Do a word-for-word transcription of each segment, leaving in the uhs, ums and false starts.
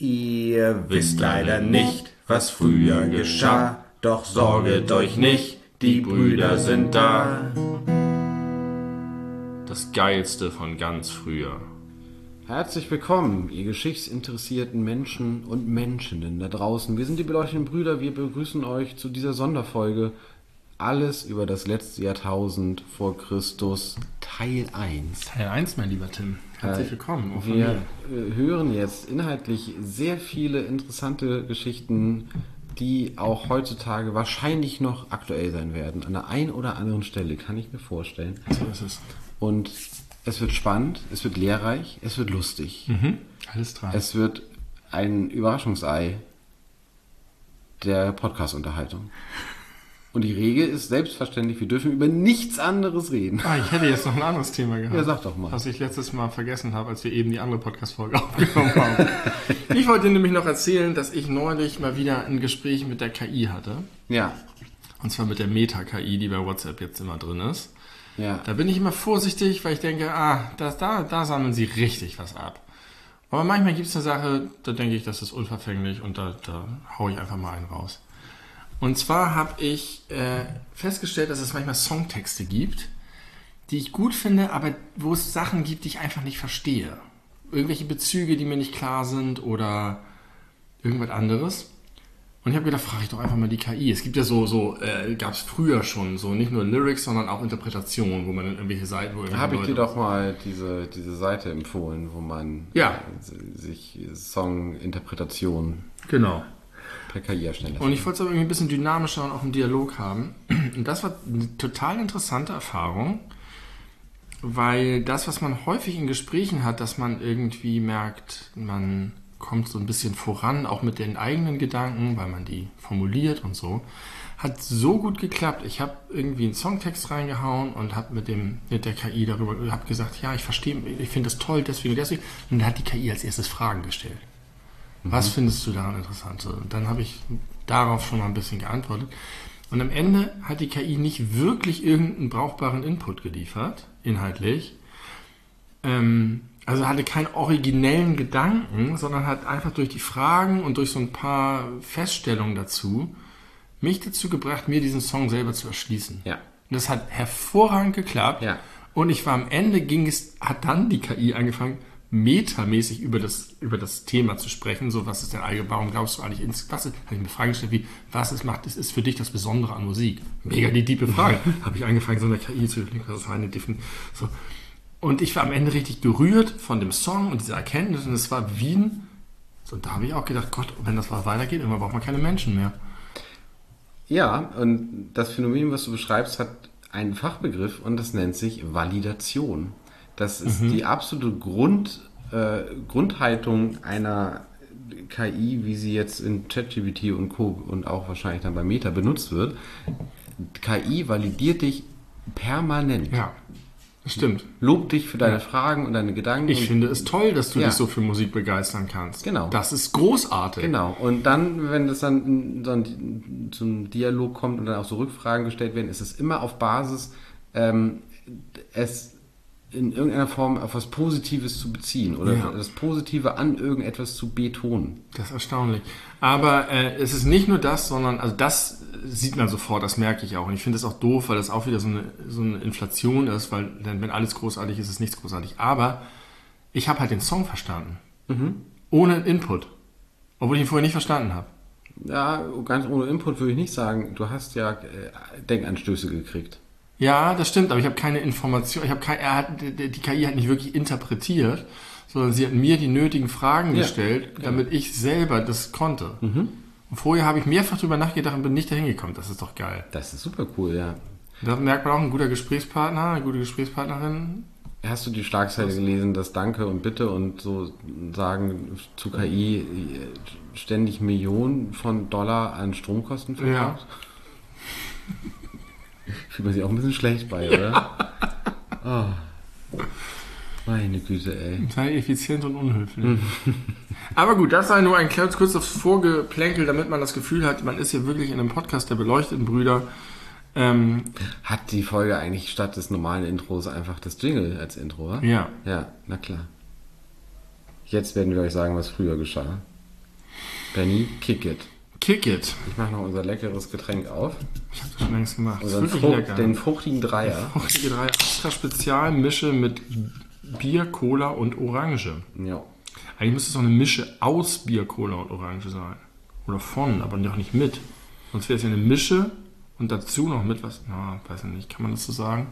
Ihr wisst leider nicht, was früher geschah, doch sorget euch nicht, die Brüder sind da. Das Geilste von ganz früher. Herzlich willkommen, ihr geschichtsinteressierten Menschen und Menschinnen da draußen. Wir sind die beleuchteten Brüder, wir begrüßen euch zu dieser Sonderfolge Alles über das letzte Jahrtausend vor Christus, Teil eins. Teil eins, mein lieber Tim. Herzlich willkommen. Äh, wir mir. hören jetzt inhaltlich sehr viele interessante Geschichten, die auch heutzutage wahrscheinlich noch aktuell sein werden. An der einen oder anderen Stelle, kann ich mir vorstellen. So ist es. Und es wird spannend, es wird lehrreich, es wird lustig. Mhm. Alles dran. Es wird ein Überraschungsei der Podcast-Unterhaltung. Und die Regel ist selbstverständlich, wir dürfen über nichts anderes reden. Ah, ich hätte jetzt noch ein anderes Thema gehabt. Ja, sag doch mal. Was ich letztes Mal vergessen habe, als wir eben die andere Podcast-Folge aufgenommen haben. Ich wollte dir nämlich noch erzählen, dass ich neulich mal wieder ein Gespräch mit der K I hatte. Ja. Und zwar mit der Meta-K I, die bei WhatsApp jetzt immer drin ist. Ja. Da bin ich immer vorsichtig, weil ich denke, ah, das, da, da sammeln sie richtig was ab. Aber manchmal gibt es eine Sache, da denke ich, das ist unverfänglich und da, da hau ich einfach mal einen raus. Und zwar habe ich äh, festgestellt, dass es manchmal Songtexte gibt, die ich gut finde, aber wo es Sachen gibt, die ich einfach nicht verstehe. Irgendwelche Bezüge, die mir nicht klar sind oder irgendwas anderes. Und ich habe gedacht, frage ich doch einfach mal die K I. Es gibt ja so, so äh, gab es früher schon, so nicht nur Lyrics, sondern auch Interpretationen, wo man in irgendwelche Seiten... wo Da habe ich dir doch mal diese, diese Seite empfohlen, wo man ja. äh, sich Songinterpretationen genau. per K I erstellen lässt. Und ich wollte es aber irgendwie ein bisschen dynamischer und auch einen Dialog haben. Und das war eine total interessante Erfahrung, weil das, was man häufig in Gesprächen hat, dass man irgendwie merkt, man kommt so ein bisschen voran, auch mit den eigenen Gedanken, weil man die formuliert und so, hat so gut geklappt. Ich habe irgendwie einen Songtext reingehauen und habe mit dem mit der K I darüber hab gesagt, ja, ich verstehe, ich finde das toll, deswegen, deswegen. Und dann hat die K I als erstes Fragen gestellt. Was mhm. findest du daran interessant? Und dann habe ich darauf schon mal ein bisschen geantwortet. Und am Ende hat die K I nicht wirklich irgendeinen brauchbaren Input geliefert, inhaltlich. Ähm, also hatte keinen originellen Gedanken, sondern hat einfach durch die Fragen und durch so ein paar Feststellungen dazu mich dazu gebracht, mir diesen Song selber zu erschließen. Ja. Und das hat hervorragend geklappt. Ja. Und ich war am Ende, ging es, hat dann die K I angefangen, metamäßig über das, über das Thema zu sprechen. So, was ist denn eigentlich, warum glaubst du eigentlich, ins, was ist, habe ich mir Fragen gestellt, wie, was es macht, ist, ist für dich das Besondere an Musik? Mega die tiefe Frage. Habe ich angefangen, so eine K I zu denken, was ist eine Definition? So. Und ich war am Ende richtig gerührt von dem Song und dieser Erkenntnis und es war Wien. So, und da habe ich auch gedacht, Gott, wenn das weitergeht, irgendwann braucht man keine Menschen mehr. Ja, und das Phänomen, was du beschreibst, hat einen Fachbegriff und das nennt sich Validation. Das ist mhm. die absolute Grund, äh, Grundhaltung einer K I, wie sie jetzt in ChatGPT und Co. und auch wahrscheinlich dann bei Meta benutzt wird. K I validiert dich permanent. Ja, das stimmt. Lobt dich für deine ja. Fragen und deine Gedanken. Ich finde es toll, dass du ja. dich so für Musik begeistern kannst. Genau. Das ist großartig. Genau. Und dann, wenn es dann so ein, so ein Dialog kommt und dann auch so Rückfragen gestellt werden, ist es immer auf Basis, ähm, es in irgendeiner Form auf was Positives zu beziehen oder ja. das Positive an irgendetwas zu betonen. Das ist erstaunlich. Aber äh, es ist nicht nur das, sondern, also das sieht man sofort, das merke ich auch. Und ich finde es auch doof, weil das auch wieder so eine, so eine Inflation ist, weil dann, wenn alles großartig ist, ist nichts großartig. Aber ich habe halt den Song verstanden. Mhm. Ohne Input. Obwohl ich ihn vorher nicht verstanden habe. Ja, ganz ohne Input würde ich nicht sagen. Du hast ja äh, Denkanstöße gekriegt. Ja, das stimmt, aber ich habe keine Information, ich habe kein, er hat, die K I hat nicht wirklich interpretiert, sondern sie hat mir die nötigen Fragen ja, gestellt, damit ja. ich selber das konnte. Mhm. Und vorher habe ich mehrfach drüber nachgedacht und bin nicht dahin gekommen. Das ist doch geil. Das ist super cool, ja. Da merkt man auch, ein guter Gesprächspartner, eine gute Gesprächspartnerin. Hast du die Schlagzeile gelesen, dass Danke und Bitte und so sagen zu K I ständig Millionen von Dollar an Stromkosten verbraucht? Ja. Fühlt man sich auch ein bisschen schlecht bei, oder? Ja. Oh. Meine Güte, ey. Sei effizient und unhöflich. Aber gut, das sei nur ein kleines, kurzes Vorgeplänkel, damit man das Gefühl hat, man ist hier wirklich in einem Podcast der beleuchteten Brüder. Ähm, hat die Folge eigentlich statt des normalen Intros einfach das Jingle als Intro, oder? Ja. Ja, na klar. Jetzt werden wir euch sagen, was früher geschah. Benny, kick it. Kick it. Ich mache noch unser leckeres Getränk auf. Ich habe das schon längst gemacht. Unseren Frucht, den fruchtigen Dreier. Fruchtige Dreier. Extra Spezial Mische mit Bier, Cola und Orange. Ja. Eigentlich müsste es auch eine Mische aus Bier, Cola und Orange sein. Oder von, aber doch nicht mit. Sonst wäre es ja eine Mische und dazu noch mit was. Na, weiß ich nicht. Kann man das so sagen?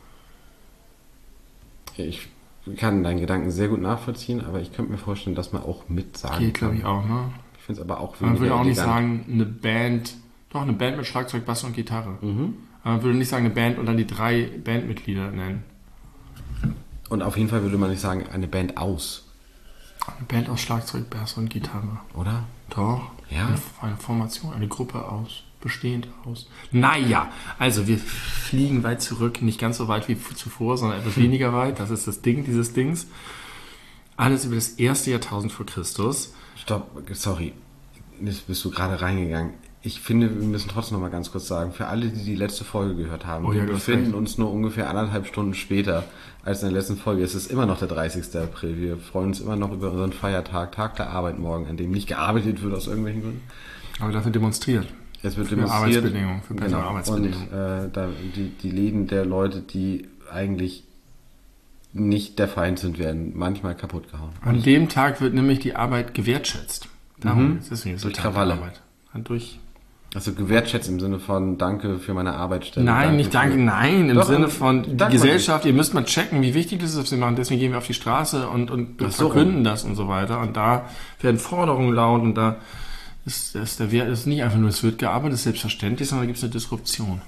Ich kann deinen Gedanken sehr gut nachvollziehen, aber ich könnte mir vorstellen, dass man auch mit sagen Geht, glaube ich, auch, ne? Ich finde es aber auch Man würde auch nicht elegant. sagen, eine Band, doch eine Band mit Schlagzeug, Bass und Gitarre. Mhm. Aber man würde nicht sagen, eine Band und dann die drei Bandmitglieder nennen. Und auf jeden Fall würde man nicht sagen, eine Band aus. Eine Band aus Schlagzeug, Bass und Gitarre. Oder? Doch. Ja. Eine, eine Formation, eine Gruppe aus. Bestehend aus. Naja, also wir fliegen weit zurück, nicht ganz so weit wie zuvor, sondern etwas weniger weit. Das ist das Ding dieses Dings. Alles über das erste Jahrtausend vor Christus. Stopp, sorry. Jetzt bist du gerade reingegangen. Ich finde, wir müssen trotzdem noch mal ganz kurz sagen, für alle, die die letzte Folge gehört haben, oh ja, wir befinden uns nur ungefähr anderthalb Stunden später als in der letzten Folge. Es ist immer noch der dreißigster April. Wir freuen uns immer noch über unseren Feiertag, Tag der Arbeit morgen, an dem nicht gearbeitet wird aus irgendwelchen Gründen. Aber dafür demonstriert. Es wird für demonstriert. Arbeitsbedingungen, für bessere genau. Arbeitsbedingungen. Und äh, da, die, die Läden der Leute, die eigentlich nicht der Feind sind, werden manchmal kaputt gehauen. An dem Tag wird nämlich die Arbeit gewertschätzt. Darum Mhm. ist es nicht so. Durch Krawalle. Arbeit. Durch Also gewertschätzt im Sinne von Danke für meine Arbeitsstelle. Nein, nicht danke, für- nein, im Doch, Sinne von die danke Gesellschaft, ihr müsst mal checken, wie wichtig das ist, was wir machen. Deswegen gehen wir auf die Straße und, und Ach so. verkünden das und so weiter. Und da werden Forderungen laut und da ist, ist der Wert ist nicht einfach nur, es wird gearbeitet, das ist selbstverständlich, sondern da gibt es eine Disruption.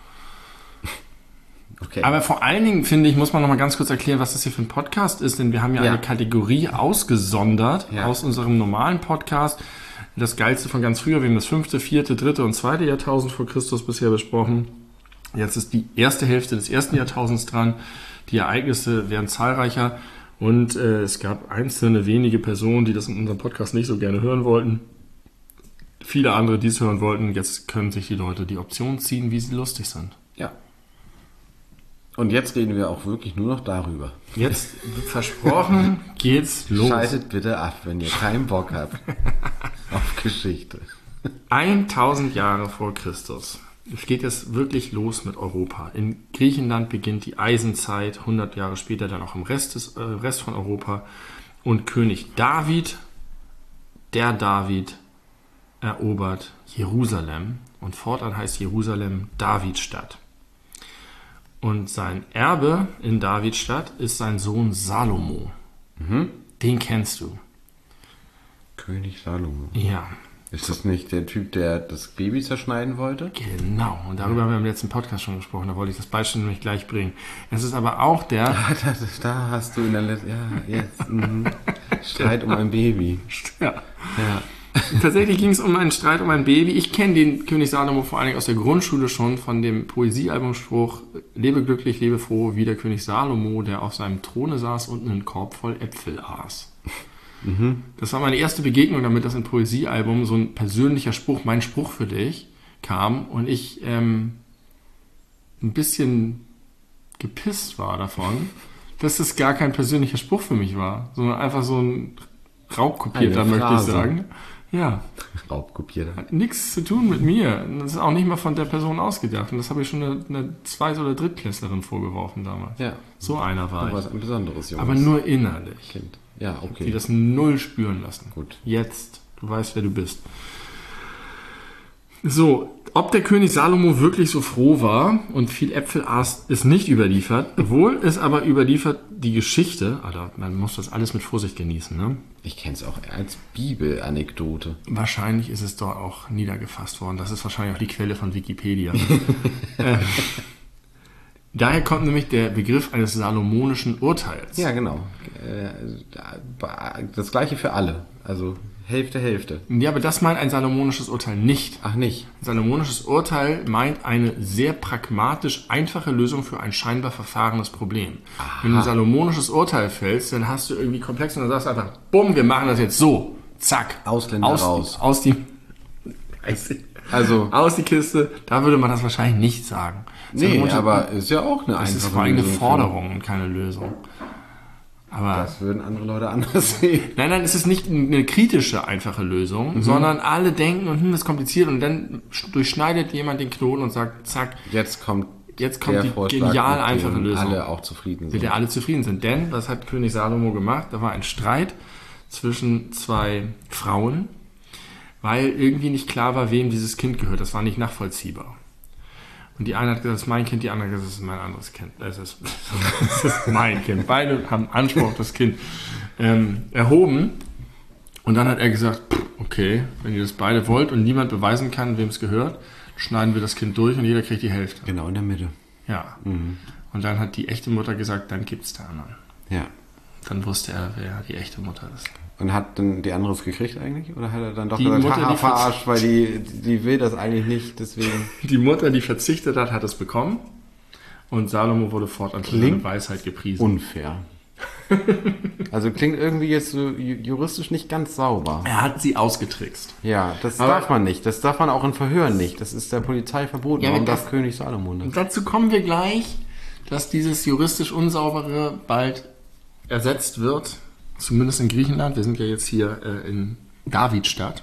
Okay. Aber vor allen Dingen, finde ich, muss man noch mal ganz kurz erklären, was das hier für ein Podcast ist, denn wir haben ja, Ja. eine Kategorie ausgesondert Ja. aus unserem normalen Podcast. Das Geilste von ganz früher, wir haben das fünfte, vierte, dritte und zweite Jahrtausend vor Christus bisher besprochen. Jetzt ist die erste Hälfte des ersten Jahrtausends dran. Die Ereignisse werden zahlreicher und äh, es gab einzelne wenige Personen, die das in unserem Podcast nicht so gerne hören wollten. Viele andere, die es hören wollten. Jetzt können sich die Leute die Option ziehen, wie sie lustig sind. Ja. Und jetzt reden wir auch wirklich nur noch darüber. Jetzt, versprochen, geht's los. Schaltet bitte ab, wenn ihr keinen Bock habt auf Geschichte. tausend Jahre vor Christus. Es geht jetzt wirklich los mit Europa. In Griechenland beginnt die Eisenzeit, hundert Jahre später dann auch im Rest, des, äh, Rest von Europa. Und König David, der David, erobert Jerusalem. Und fortan heißt Jerusalem Davidstadt. Und sein Erbe in Davidstadt ist sein Sohn Salomo. Mhm. Den kennst du. König Salomo. Ja, Ist das nicht der Typ, der das Baby zerschneiden wollte? genau. Und darüber haben wir im letzten Podcast schon gesprochen. Da wollte ich das Beispiel nämlich gleich bringen. Es ist aber auch der... Ah, da, da hast du in der letzten... Ja, jetzt. Mhm. Streit um ein Baby. Ja. Ja. Tatsächlich ging es um einen Streit um ein Baby. Ich kenne den König Salomo vor allen Dingen aus der Grundschule schon von dem Poesiealbumspruch Lebe glücklich, lebe froh, wie der König Salomo, der auf seinem Throne saß und einen Korb voll Äpfel aß. Mhm. Das war meine erste Begegnung damit, dass im Poesiealbum so ein persönlicher Spruch, mein Spruch für dich, kam und ich ähm, ein bisschen gepisst war davon, dass es gar kein persönlicher Spruch für mich war, sondern einfach so ein Raubkopierter, Eine möchte ich Phrase. sagen. Ja, Raubkopierter. hat nichts zu tun mit mir. Das ist auch nicht mal von der Person ausgedacht. Und das habe ich schon eine, eine Zweit- oder Drittklässlerin vorgeworfen damals. Ja. So einer war Du ich. warst ein besonderes Junges Aber nur innerlich. Kind. Ja, okay. Die das null spüren lassen. Gut. Jetzt. Du weißt, wer du bist. So, ob der König Salomo wirklich so froh war und viel Äpfel aß, ist nicht überliefert. Wohl ist aber überliefert die Geschichte, also man muss das alles mit Vorsicht genießen, ne? Ich kenne es auch als Bibelanekdote. Wahrscheinlich ist es dort auch niedergefasst worden. Das ist wahrscheinlich auch die Quelle von Wikipedia. ähm, daher kommt nämlich der Begriff eines salomonischen Urteils. Ja, genau. Äh, Das gleiche für alle. Also Hälfte, Hälfte. Ja, aber das meint ein salomonisches Urteil nicht. Ach nicht. Ein salomonisches Urteil meint eine sehr pragmatisch einfache Lösung für ein scheinbar verfahrenes Problem. Aha. Wenn du ein salomonisches Urteil fällst, dann hast du irgendwie komplex und dann sagst du einfach, bumm, wir machen das jetzt so. Zack. Ausländer aus, raus. Aus die, Also, aus die Kiste. Da würde man das wahrscheinlich nicht sagen. nee, Salomonisches- aber ist ja auch eine Es ist einfache vor allem eine Lösung für- Forderung und keine Lösung. Aber das würden andere Leute anders sehen. Nein, nein, es ist nicht eine kritische, einfache Lösung, mhm. sondern alle denken, und hm, das ist kompliziert, und dann durchschneidet jemand den Knoten und sagt, zack, jetzt kommt, jetzt kommt die Vorschlag, genial einfache Lösung. Alle auch zufrieden sind. Mit der alle zufrieden sind. Denn, was hat König Salomo gemacht? Da war ein Streit zwischen zwei Frauen, weil irgendwie nicht klar war, wem dieses Kind gehört. Das war nicht nachvollziehbar. Und die eine hat gesagt, das ist mein Kind, die andere hat gesagt, das ist mein anderes Kind. Das ist, das ist mein Kind. Beide haben Anspruch auf das Kind ähm, erhoben. Und dann hat er gesagt, okay, wenn ihr das beide wollt und niemand beweisen kann, wem es gehört, schneiden wir das Kind durch und jeder kriegt die Hälfte. Genau, in der Mitte. Ja. Mhm. Und dann hat die echte Mutter gesagt, dann gibt's der anderen. Ja. Dann wusste er, wer die echte Mutter ist. Und hat dann die andere es gekriegt eigentlich? Oder hat er dann doch die gesagt, Mutter, haha, die verarscht, weil die, die will das eigentlich nicht, deswegen... Die Mutter, die verzichtet hat, hat es bekommen. Und Salomo wurde fortan für seine Weisheit gepriesen. Unfair. Also klingt irgendwie jetzt so juristisch nicht ganz sauber. Er hat sie ausgetrickst. Ja, das Aber darf man nicht. Das darf man auch in Verhören nicht. Das ist der Polizei verboten. Ja, Warum das- darf König Salomo Und das? dazu kommen wir gleich, dass dieses juristisch Unsaubere bald ersetzt wird. Zumindest in Griechenland. Wir sind ja jetzt hier äh, in Davidstadt.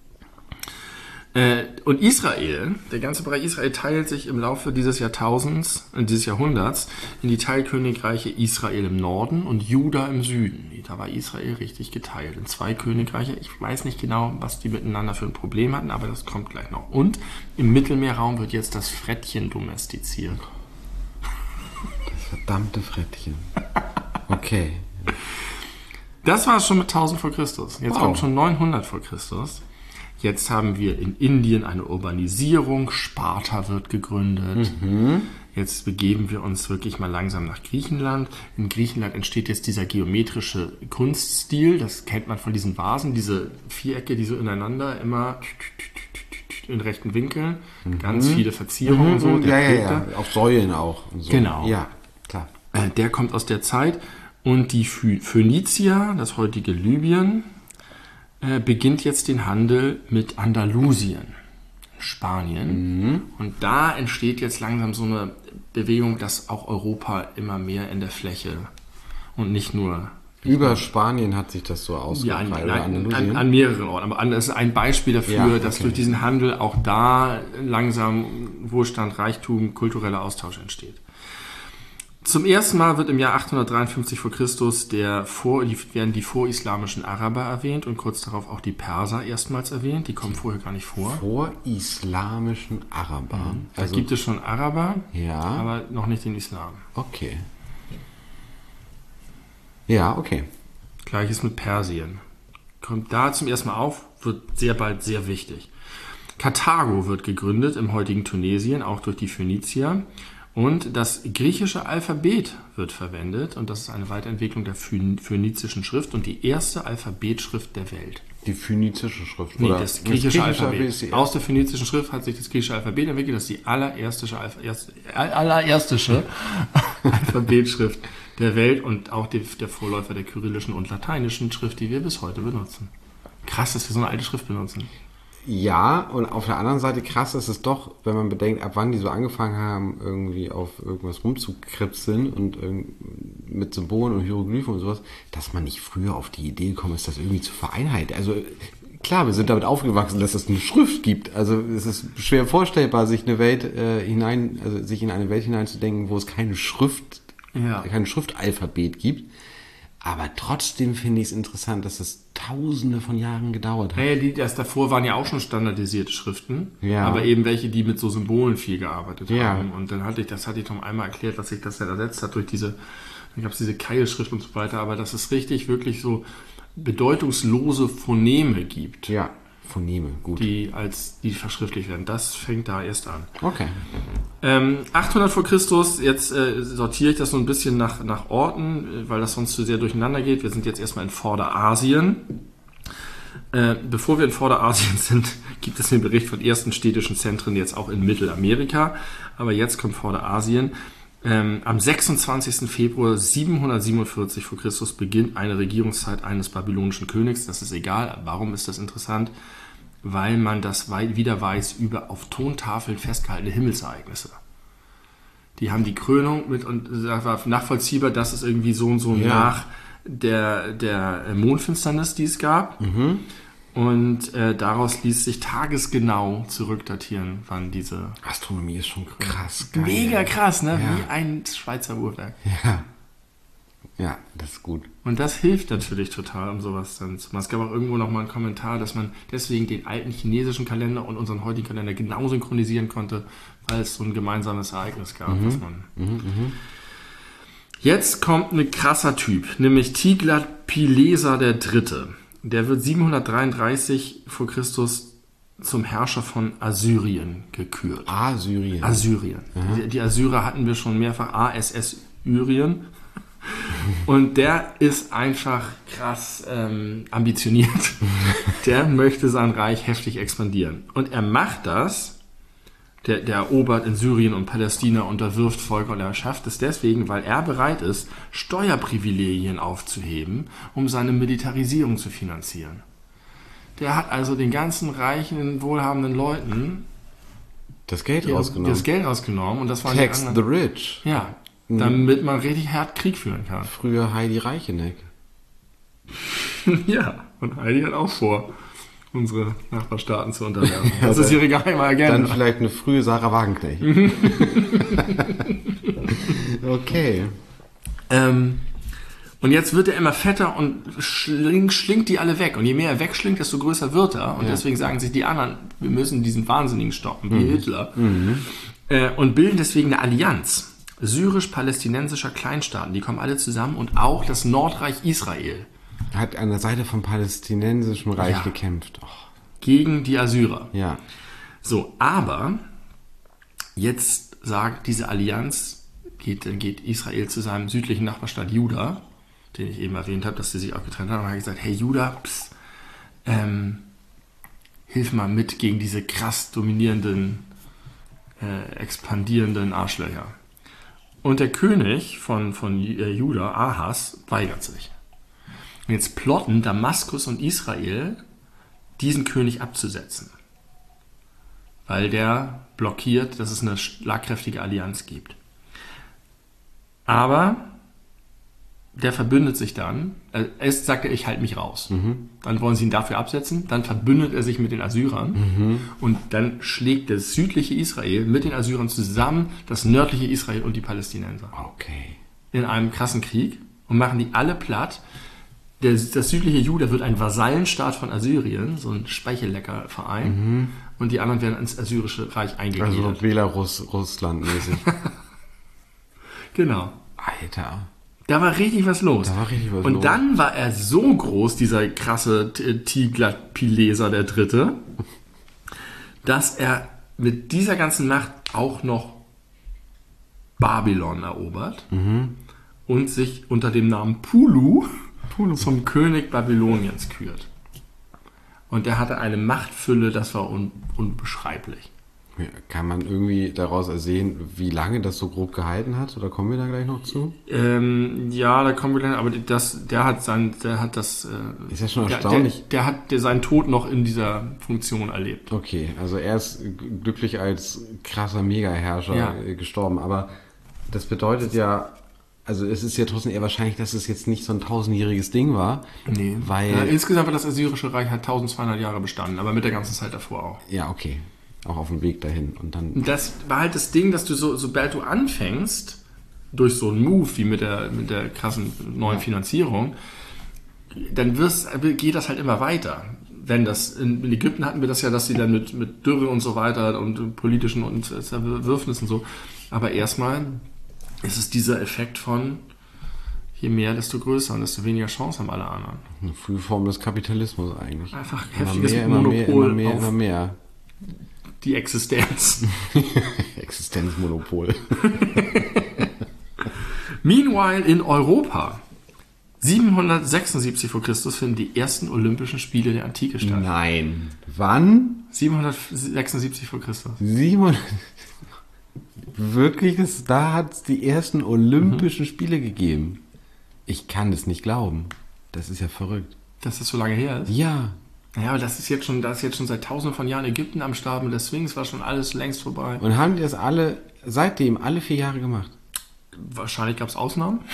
Äh, und Israel, der ganze Bereich Israel teilt sich im Laufe dieses Jahrtausends, äh, dieses Jahrhunderts, in die Teilkönigreiche Israel im Norden und Juda im Süden. Da war Israel richtig geteilt in zwei Königreiche. Ich weiß nicht genau, was die miteinander für ein Problem hatten, aber das kommt gleich noch. Und im Mittelmeerraum wird jetzt das Frettchen domestiziert. Das verdammte Frettchen. Okay. Das war es schon mit tausend vor Christus. Jetzt Wow. kommt schon neunhundert vor Christus. Jetzt haben wir in Indien eine Urbanisierung. Sparta wird gegründet. Mhm. Jetzt begeben wir uns wirklich mal langsam nach Griechenland. In Griechenland entsteht jetzt dieser geometrische Kunststil. Das kennt man von diesen Vasen. Diese Vierecke, die so ineinander immer in rechten Winkeln. Ganz viele Verzierungen und so. Mhm. Der Ja, ja, prägt ja. da. Auf Säulen auch. Und so. Genau. Ja, klar. Äh, Der kommt aus der Zeit. Und die Phö- Phönizier, das heutige Libyen, äh, beginnt jetzt den Handel mit Andalusien, Spanien. Mhm. Und da entsteht jetzt langsam so eine Bewegung, dass auch Europa immer mehr in der Fläche und nicht nur... Über Spanien hat sich das so Ja, ausgebreitet. an, oder an, Andalusien? an, an mehreren Orten. Aber an- das ist ein Beispiel dafür, Ja, okay. dass durch diesen Handel auch da langsam Wohlstand, Reichtum, kultureller Austausch entsteht. Zum ersten Mal wird im Jahr achthundertdreiundfünfzig vor Christus der vor, die, werden die vorislamischen Araber erwähnt und kurz darauf auch die Perser erstmals erwähnt. Die kommen vorher gar nicht vor. Vor islamischen Arabern. Da gibt es schon Araber, Ja. aber noch nicht den Islam. Okay. Ja, okay. Gleiches mit Persien. Kommt da zum ersten Mal auf, wird sehr bald sehr wichtig. Karthago wird gegründet im heutigen Tunesien, auch durch die Phönizier. Und das griechische Alphabet wird verwendet. Und das ist eine Weiterentwicklung der phön- phönizischen Schrift und die erste Alphabetschrift der Welt. Die phönizische Schrift. Nee, oder? das griechische Alphabet. ist die Aus der phönizischen Schrift hat sich das griechische Alphabet entwickelt. Das ist die allererste, Alpha, erste, allererstische Alphabetschrift der Welt und auch die, der Vorläufer der kyrillischen und lateinischen Schrift, die wir bis heute benutzen. Krass, dass wir so eine alte Schrift benutzen. Ja, und auf der anderen Seite krass ist es doch, wenn man bedenkt, ab wann die so angefangen haben, irgendwie auf irgendwas rumzukripseln und irgend- mit Symbolen und Hieroglyphen und sowas, dass man nicht früher auf die Idee gekommen ist, das irgendwie zu vereinheitlichen. Also klar, wir sind damit aufgewachsen, dass es eine Schrift gibt. Also es ist schwer vorstellbar, sich eine Welt äh, hinein, also sich in eine Welt hineinzudenken, wo es keine Schrift, Ja. kein Schriftalphabet gibt. Aber trotzdem finde ich es interessant, dass es tausende von Jahren gedauert hat. Naja, die das davor waren ja auch schon standardisierte Schriften, Ja. aber eben welche, die mit so Symbolen viel gearbeitet Ja. haben. Und dann hatte ich, das hatte ich Tom einmal erklärt, dass sich das ja ersetzt hat durch diese, dann gab es diese Keilschrift und so weiter, aber dass es richtig wirklich so bedeutungslose Phoneme gibt, Ja, Phoneme, gut. die als die verschriftlicht werden. Das fängt da erst an. Okay. Ähm, achthundert vor Christus, jetzt äh, sortiere ich das so ein bisschen nach, nach Orten, äh, weil das sonst zu sehr durcheinander geht. Wir sind jetzt erstmal in Vorderasien. Äh, bevor wir in Vorderasien sind, gibt es den Bericht von ersten städtischen Zentren jetzt auch in Mittelamerika. Aber jetzt kommt Vorderasien. Ähm, am sechsundzwanzigsten Februar siebenhundertsiebenundvierzig vor Christus beginnt eine Regierungszeit eines babylonischen Königs. Das ist egal. Warum ist das interessant? Weil man das wei- wieder weiß über auf Tontafeln festgehaltene Himmelsereignisse. Die haben die Krönung mit und da war nachvollziehbar, dass es irgendwie so und so Ja. nach der, der Mondfinsternis, die es gab. Mhm. Und äh, daraus ließ sich tagesgenau zurückdatieren, wann diese... Astronomie ist schon krass geil. Mega krass, ne? Ja. Wie ein Schweizer Uhrwerk. Ja. Ja, das ist gut. Und das hilft natürlich total, um sowas dann zu machen. Es gab auch irgendwo noch mal einen Kommentar, dass man deswegen den alten chinesischen Kalender und unseren heutigen Kalender genau synchronisieren konnte, weil es so ein gemeinsames Ereignis gab. Mhm. Was man Mhm, mhm. Jetzt kommt ein krasser Typ, nämlich Tiglat-Pileser der Dritte. Der wird siebenhundertdreiunddreißig vor Christus zum Herrscher von Assyrien gekürt. Assyrien. Assyrien. Die, die Assyrer hatten wir schon mehrfach. A S S Syrien. Und der ist einfach krass ähm, ambitioniert. Der möchte sein Reich heftig expandieren. Und er macht das, der, der erobert in Syrien und Palästina, unterwirft Völker und er schafft es deswegen, weil er bereit ist, Steuerprivilegien aufzuheben, um seine Militarisierung zu finanzieren. Der hat also den ganzen reichen, wohlhabenden Leuten Das Geld rausgenommen. das Geld rausgenommen. Und das waren Tax die the anderen, rich. ja, damit man richtig hart Krieg führen kann. Früher Heidi Reicheneck. Ja, und Heidi hat auch vor, unsere Nachbarstaaten zu unterwerfen. Das ist ihre geheime Agenda. Dann vielleicht eine frühe Sarah Wagenknecht. Okay. Ähm, und jetzt wird er immer fetter und schlingt, schlingt die alle weg. Und je mehr er wegschlingt, desto größer wird er. Und Ja. deswegen sagen sich die anderen, wir müssen diesen Wahnsinnigen stoppen, wie Hitler. Äh, und bilden deswegen eine Allianz syrisch-palästinensischer Kleinstaaten. Die kommen alle zusammen und auch das Nordreich Israel Hat an der Seite vom palästinensischen Reich Ja. gekämpft. Oh, gegen die Assyrer. ja. So, aber jetzt sagt diese Allianz, geht, dann geht Israel zu seinem südlichen Nachbarstaat Juda, den ich eben erwähnt habe, dass sie sich auch getrennt haben, und hat gesagt, hey Juda, pss, ähm, hilf mal mit gegen diese krass dominierenden, äh, expandierenden Arschlöcher. Und der König von, von Juda, Ahas, weigert sich. Und jetzt plotten Damaskus und Israel, diesen König abzusetzen. Weil der blockiert, dass es eine schlagkräftige Allianz gibt. Aber der verbündet sich dann. äh, Erst sagt er, ich halte mich raus. Dann wollen sie ihn dafür absetzen. Dann verbündet er sich mit den Assyrern. Und dann schlägt das südliche Israel mit den Assyrern zusammen das nördliche Israel und die Palästinenser. Okay. In einem krassen Krieg und machen die alle platt. Der, das südliche Juda wird ein Vasallenstaat von Assyrien, so ein Speichelleckerverein. Und die anderen werden ins assyrische Reich eingegliedert. Also Belarus, Russland mäßig. Genau. Alter. Da war richtig was los. Da war richtig was und los. dann war er so groß, dieser krasse T- Tiglat-Pileser der Dritte, dass er mit dieser ganzen Macht auch noch Babylon erobert und sich unter dem Namen Pulu, Pulu zum König Babyloniens kürt. Und der hatte eine Machtfülle, das war un- unbeschreiblich. Kann man irgendwie daraus ersehen, wie lange das so grob gehalten hat? Oder kommen wir da gleich noch zu? Ähm, ja, da kommen wir gleich, aber das, der hat sein, der hat das, äh, Ist ja schon der, erstaunlich. Der, der hat der seinen Tod noch in dieser Funktion erlebt. Okay, also er ist glücklich als krasser Mega-Herrscher Ja. äh, gestorben. Aber das bedeutet ja, also es ist ja trotzdem eher wahrscheinlich, dass es jetzt nicht so ein tausendjähriges Ding war. Nee. Weil, Ja, insgesamt hat das Assyrische Reich halt tausendzweihundert Jahre bestanden, aber mit der ganzen Zeit davor auch. ja, okay. Auch auf dem Weg dahin. Und dann. Das war halt das Ding, dass du so, sobald du anfängst, durch so einen Move wie mit der, mit der krassen neuen Finanzierung, dann wirst, geht das halt immer weiter. Wenn das, in, in Ägypten hatten wir das ja, dass sie dann mit, mit Dürre und so weiter und politischen und Zerwürfnissen und so. Aber erstmal ist es dieser Effekt von, je mehr, desto größer und desto weniger Chance haben alle anderen. Eine frühe Form des Kapitalismus eigentlich. Einfach Immer heftiges mehr, immer mehr, Monopol immer mehr, auf immer mehr. die Existenz. Existenzmonopol. Meanwhile in Europa. siebenhundertsechsundsiebzig vor Christus finden die ersten Olympischen Spiele der Antike statt. Nein. Wann? siebenhundertsechsundsiebzig vor Christus. Simon. Wirklich? Das, da hat es die ersten Olympischen Spiele gegeben. Ich kann das nicht glauben. Das ist ja verrückt. Dass das so lange her ist? Ja. Naja, aber das ist jetzt schon, das ist jetzt schon seit tausenden von Jahren Ägypten am Start und der Sphinx war schon alles längst vorbei. Und haben die das alle, seitdem, alle vier Jahre gemacht? Wahrscheinlich gab es Ausnahmen.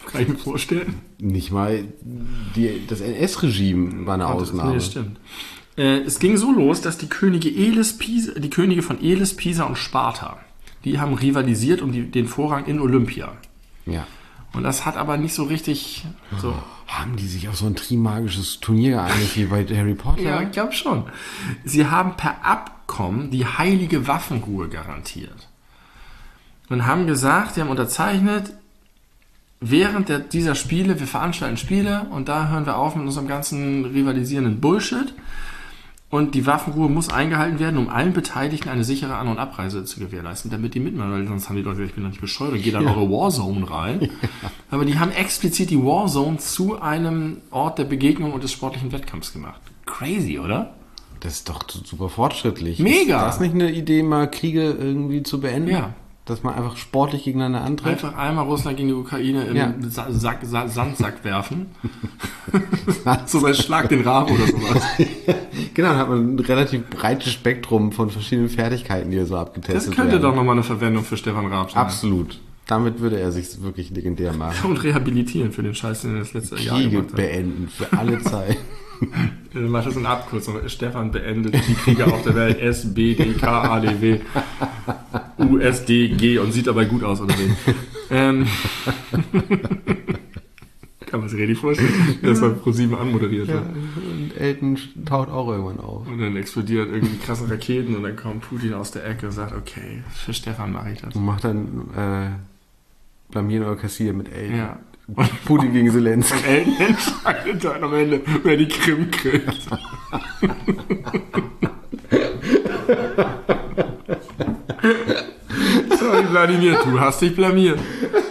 Kann ich mir vorstellen. Nicht mal die, das N S-Regime war eine Warte, Ausnahme. Nee, stimmt. Äh, es ging so los, dass die Könige Elis, Pisa, die Könige von Elis, Pisa und Sparta, die haben rivalisiert um die, den Vorrang in Olympia. Ja. Und das hat aber nicht so richtig so... Haben die sich auf so ein trimagisches Turnier geeinigt wie bei Harry Potter? Ja, ich glaube schon. Sie haben per Abkommen die heilige Waffenruhe garantiert. Und haben gesagt, sie haben unterzeichnet, während der, dieser Spiele, wir veranstalten Spiele und da hören wir auf mit unserem ganzen rivalisierenden Bullshit. Und die Waffenruhe muss eingehalten werden, um allen Beteiligten eine sichere An- und Abreise zu gewährleisten, damit die mitmachen, weil sonst haben die Leute gesagt, ich bin doch nicht bescheuert, und geh dann in eure Warzone rein. Ja. Aber die haben explizit die Warzone zu einem Ort der Begegnung und des sportlichen Wettkampfs gemacht. Crazy, oder? Das ist doch super fortschrittlich. Mega! Ist das nicht eine Idee, mal Kriege irgendwie zu beenden? Ja. Dass man einfach sportlich gegeneinander antritt? Einfach einmal Russland gegen die Ukraine im Ja. Sa- Sack, Sa- Sandsack werfen. So bei Schlag den Raben oder sowas. Genau, dann hat man ein relativ breites Spektrum von verschiedenen Fertigkeiten, die er so abgetestet Das könnte werden. doch nochmal eine Verwendung für Stefan Raab sein. Absolut. Damit würde er sich wirklich legendär machen. Und rehabilitieren für den Scheiß, den er das letzte Jahr Kriege gemacht hat. beenden für alle Zeit. Du machst das in Abkürzung. Stefan beendet die Kriege auf der Welt. S, B, D, K, A, D, W, U, S, D, G und sieht dabei gut aus, oder wie? ähm, kann man sich richtig vorstellen, dass man pro sieben anmoderiert wird. Und Elton taucht auch irgendwann auf. Und dann explodieren irgendwie krasse Raketen und dann kommt Putin aus der Ecke und sagt, okay, für Stefan mache ich das. Und macht dann äh, Blamieren oder Kassieren mit Elton. Ja. Und Putin gegen Zelensky. Und Elton entscheidet dann am Ende, wer die Krim kriegt. Sorry, Wladimir, du hast dich blamiert.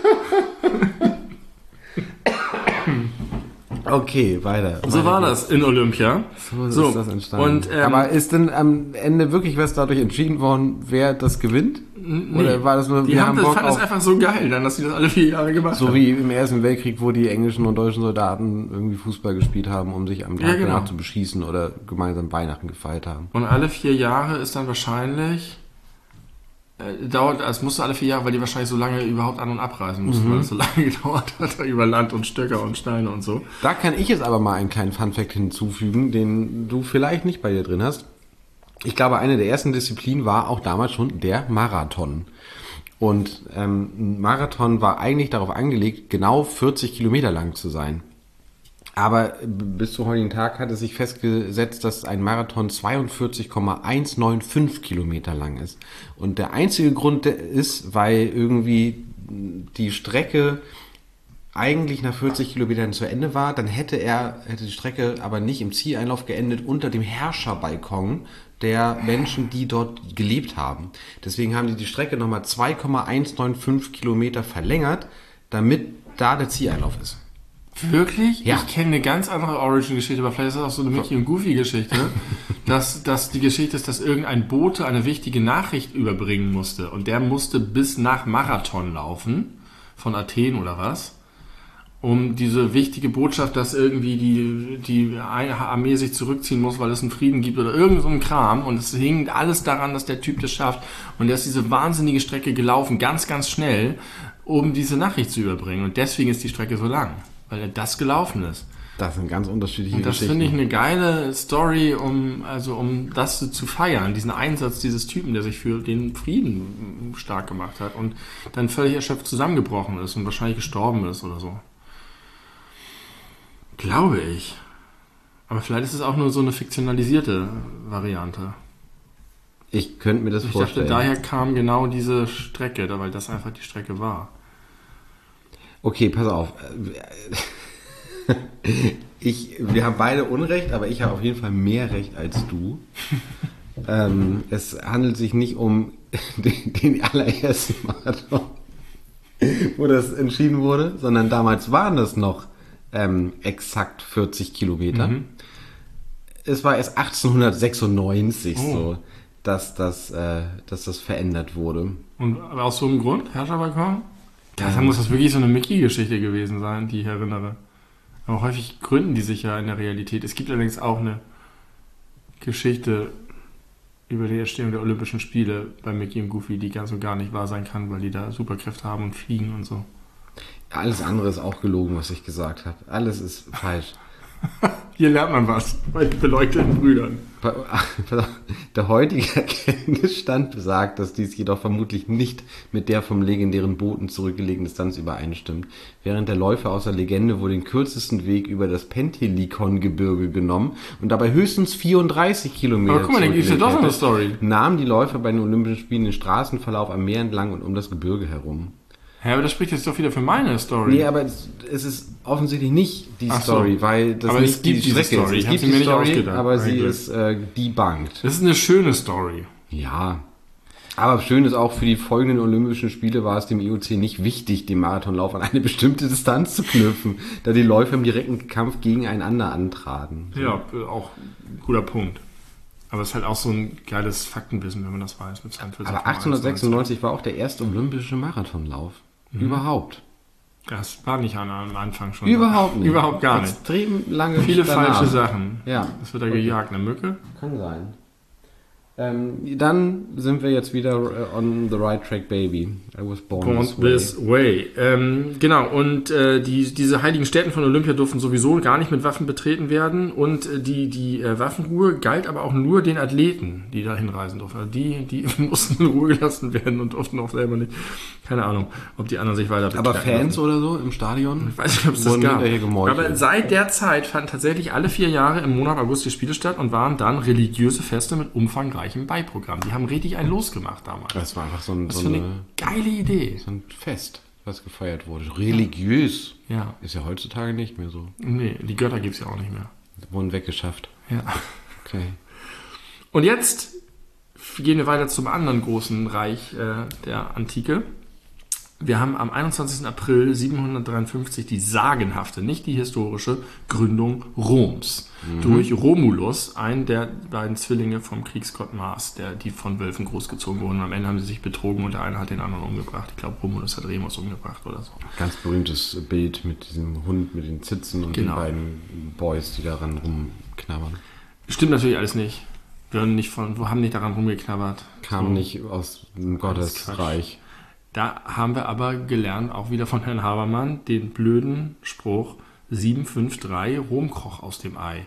Okay, weiter. So war das in Olympia. So, So, ist das entstanden. und, ähm, Aber ist denn am Ende wirklich was dadurch entschieden worden, wer das gewinnt? Oder war das nur, Die wir haben haben das, Bock fanden das auf, einfach so geil, dann, dass sie das alle vier Jahre gemacht so haben. wie im Ersten Weltkrieg, wo die englischen und deutschen Soldaten irgendwie Fußball gespielt haben, um sich am Tag Ja, genau. danach zu beschießen oder gemeinsam Weihnachten gefeiert haben. Und alle vier Jahre ist dann wahrscheinlich, äh, dauert, es musste alle vier Jahre, weil die wahrscheinlich so lange überhaupt an- und abreisen mussten, Mhm. weil es so lange gedauert hat, über Land und Stöcker und Steine und so. Da kann ich jetzt aber mal einen kleinen Funfact hinzufügen, den du vielleicht nicht bei dir drin hast. Ich glaube, eine der ersten Disziplinen war auch damals schon der Marathon. Und ähm, ein Marathon war eigentlich darauf angelegt, genau vierzig Kilometer lang zu sein. Aber bis zum heutigen Tag hat es sich festgesetzt, dass ein Marathon zweiundvierzig Komma hundertfünfzehn Kilometer lang ist. Und der einzige Grund ist, weil irgendwie die Strecke eigentlich nach vierzig Kilometern zu Ende war, dann hätte er, hätte die Strecke aber nicht im Zieleinlauf geendet unter dem Herrscherbalkon der Menschen, die dort gelebt haben. Deswegen haben die die Strecke nochmal zwei Komma hundertfünfzehn Kilometer verlängert, damit da der Zieleinlauf ist. Wirklich? Ja. Ich kenne eine ganz andere Origin-Geschichte, aber vielleicht ist das auch so eine Mickey und Goofy-Geschichte, dass, dass die Geschichte ist, dass irgendein Bote eine wichtige Nachricht überbringen musste und der musste bis nach Marathon laufen, von Athen oder was, um diese wichtige Botschaft, dass irgendwie die, die Armee sich zurückziehen muss, weil es einen Frieden gibt oder irgend so ein Kram. Und es hing alles daran, dass der Typ das schafft. Und der ist diese wahnsinnige Strecke gelaufen, ganz, ganz schnell, um diese Nachricht zu überbringen. Und deswegen ist die Strecke so lang, weil er das gelaufen ist. Das sind ganz unterschiedliche Und das Geschichten. finde ich eine geile Story, um, also um das zu feiern, diesen Einsatz dieses Typen, der sich für den Frieden stark gemacht hat und dann völlig erschöpft zusammengebrochen ist und wahrscheinlich gestorben ist oder so. Glaube ich. Aber vielleicht ist es auch nur so eine fiktionalisierte Variante. Ich könnte mir das Ich vorstellen. dachte, daher kam genau diese Strecke, weil das einfach die Strecke war. Okay, pass auf. Ich, wir haben beide Unrecht, aber ich habe auf jeden Fall mehr Recht als du. ähm, es handelt sich nicht um den, den allerersten Marathon, wo das entschieden wurde, sondern damals waren das noch ähm, exakt vierzig Kilometer. Mhm. Es war erst achtzehnhundertsechsundneunzig Oh. so, dass das, äh, dass das verändert wurde. Und aber aus so einem Grund, Herrscherbalkon? Ja, dann muss das wirklich so eine Mickey-Geschichte gewesen sein, die ich erinnere. Aber häufig gründen die sich ja in der Realität. Es gibt allerdings auch eine Geschichte über die Entstehung der Olympischen Spiele bei Mickey und Goofy, die ganz und gar nicht wahr sein kann, weil die da Superkräfte haben und fliegen und so. Alles andere ist auch gelogen, was ich gesagt habe. Alles ist falsch. Hier lernt man was bei den beleuchteten Brüdern. Der heutige Erkenntnisstand besagt, dass dies jedoch vermutlich nicht mit der vom legendären Boten zurückgelegten Distanz übereinstimmt. Während der Läufer aus der Legende wohl den kürzesten Weg über das Pentelikon-Gebirge genommen und dabei höchstens vierunddreißig Kilometer Aber guck mal, dann gibt es ja doch noch eine Story. Nahmen die Läufer bei den Olympischen Spielen den Straßenverlauf am Meer entlang und um das Gebirge herum. Ja, aber das spricht jetzt doch wieder für meine Story. Nee, aber es, es ist offensichtlich nicht die Ach Story, so. weil das aber nicht es gibt die diese Strecke Story. ist. Es Ich gibt sie die mir nicht Story, ausgedacht. aber sie Eigentlich. ist äh, debunked. Das ist eine schöne Story. Ja. Aber schön ist auch, für die folgenden Olympischen Spiele war es dem I O C nicht wichtig, den Marathonlauf an eine bestimmte Distanz zu knüpfen, da die Läufer im direkten Kampf gegeneinander antraten. Ja, auch ein guter Punkt. Aber es ist halt auch so ein geiles Faktenwissen, wenn man das weiß. Mit aber achtzehnhundertsechsundneunzig war auch der erste olympische Marathonlauf. Mhm. Überhaupt. Das war nicht an, am Anfang schon. Überhaupt nicht. Überhaupt gar nicht. Extrem lange. Viele danach. falsche Sachen. Ja. Das wird da gejagt, eine Mücke. Kann sein. Ähm, dann sind wir jetzt wieder on the right track, baby. I was born, Born this way. this way. Ähm, genau, und äh, die, diese heiligen Stätten von Olympia durften sowieso gar nicht mit Waffen betreten werden. Und äh, die, die äh, Waffenruhe galt aber auch nur den Athleten, die da hinreisen durften. Also die, die mussten in Ruhe gelassen werden und durften auch selber nicht. Keine Ahnung, ob die anderen sich weiter Aber Fans durften. Oder so im Stadion? Ich weiß nicht, ob es das gab. Aber seit der Zeit fanden tatsächlich alle vier Jahre im Monat August die Spiele statt und waren dann religiöse Feste mit umfangreichem Beiprogramm. Die haben richtig ein losgemacht damals. Das war einfach so, ein, das so eine, eine geile Idee. So ein Fest, was gefeiert wurde. Religiös. Ja. Ist ja heutzutage nicht mehr so. Nee, die Götter gibt es ja auch nicht mehr. Wurden weggeschafft. Ja. Okay. Und jetzt gehen wir weiter zum anderen großen Reich äh, der Antike. Wir haben am einundzwanzigsten April siebenhundertdreiundfünfzig die sagenhafte, nicht die historische, Gründung Roms mhm. durch Romulus, einen der beiden Zwillinge vom Kriegsgott Mars, der, die von Wölfen großgezogen wurden. Am Ende haben sie sich betrogen und der eine hat den anderen umgebracht. Ich glaube, Romulus hat Remus umgebracht oder so. Ganz berühmtes Bild mit diesem Hund mit den Zitzen und genau. den beiden Boys, die daran rumknabbern. Stimmt natürlich alles nicht. Wir haben nicht von, wo haben nicht daran rumgeknabbert? Kam so. nicht aus dem Gottesreich. Da haben wir aber gelernt, auch wieder von Herrn Habermann, den blöden Spruch sieben fünf drei, Rom kroch aus dem Ei.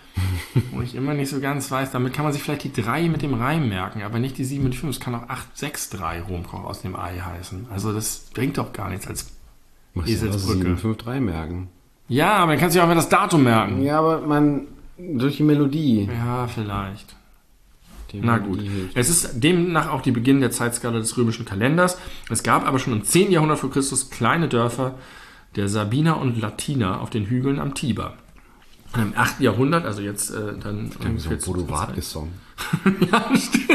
Wo ich immer nicht so ganz weiß, damit kann man sich vielleicht die drei mit dem Reim merken, aber nicht die sieben und die fünf. Es kann auch acht sechs drei, Rom kroch aus dem Ei heißen. Also das bringt doch gar nichts als Eselsbrücke. sieben fünf drei merken. Ja, aber dann kannst du ja auch mal das Datum merken. Ja, aber man, durch die Melodie. Ja, vielleicht. Na gut, es ist demnach auch die Beginn der Zeitskala des römischen Kalenders. Es gab aber schon im zehnten Jahrhundert vor Christus kleine Dörfer der Sabiner und Latiner auf den Hügeln am Tiber. Und im achten Jahrhundert, also jetzt äh, dann... So ein Bodo Wartke-Song. Ja,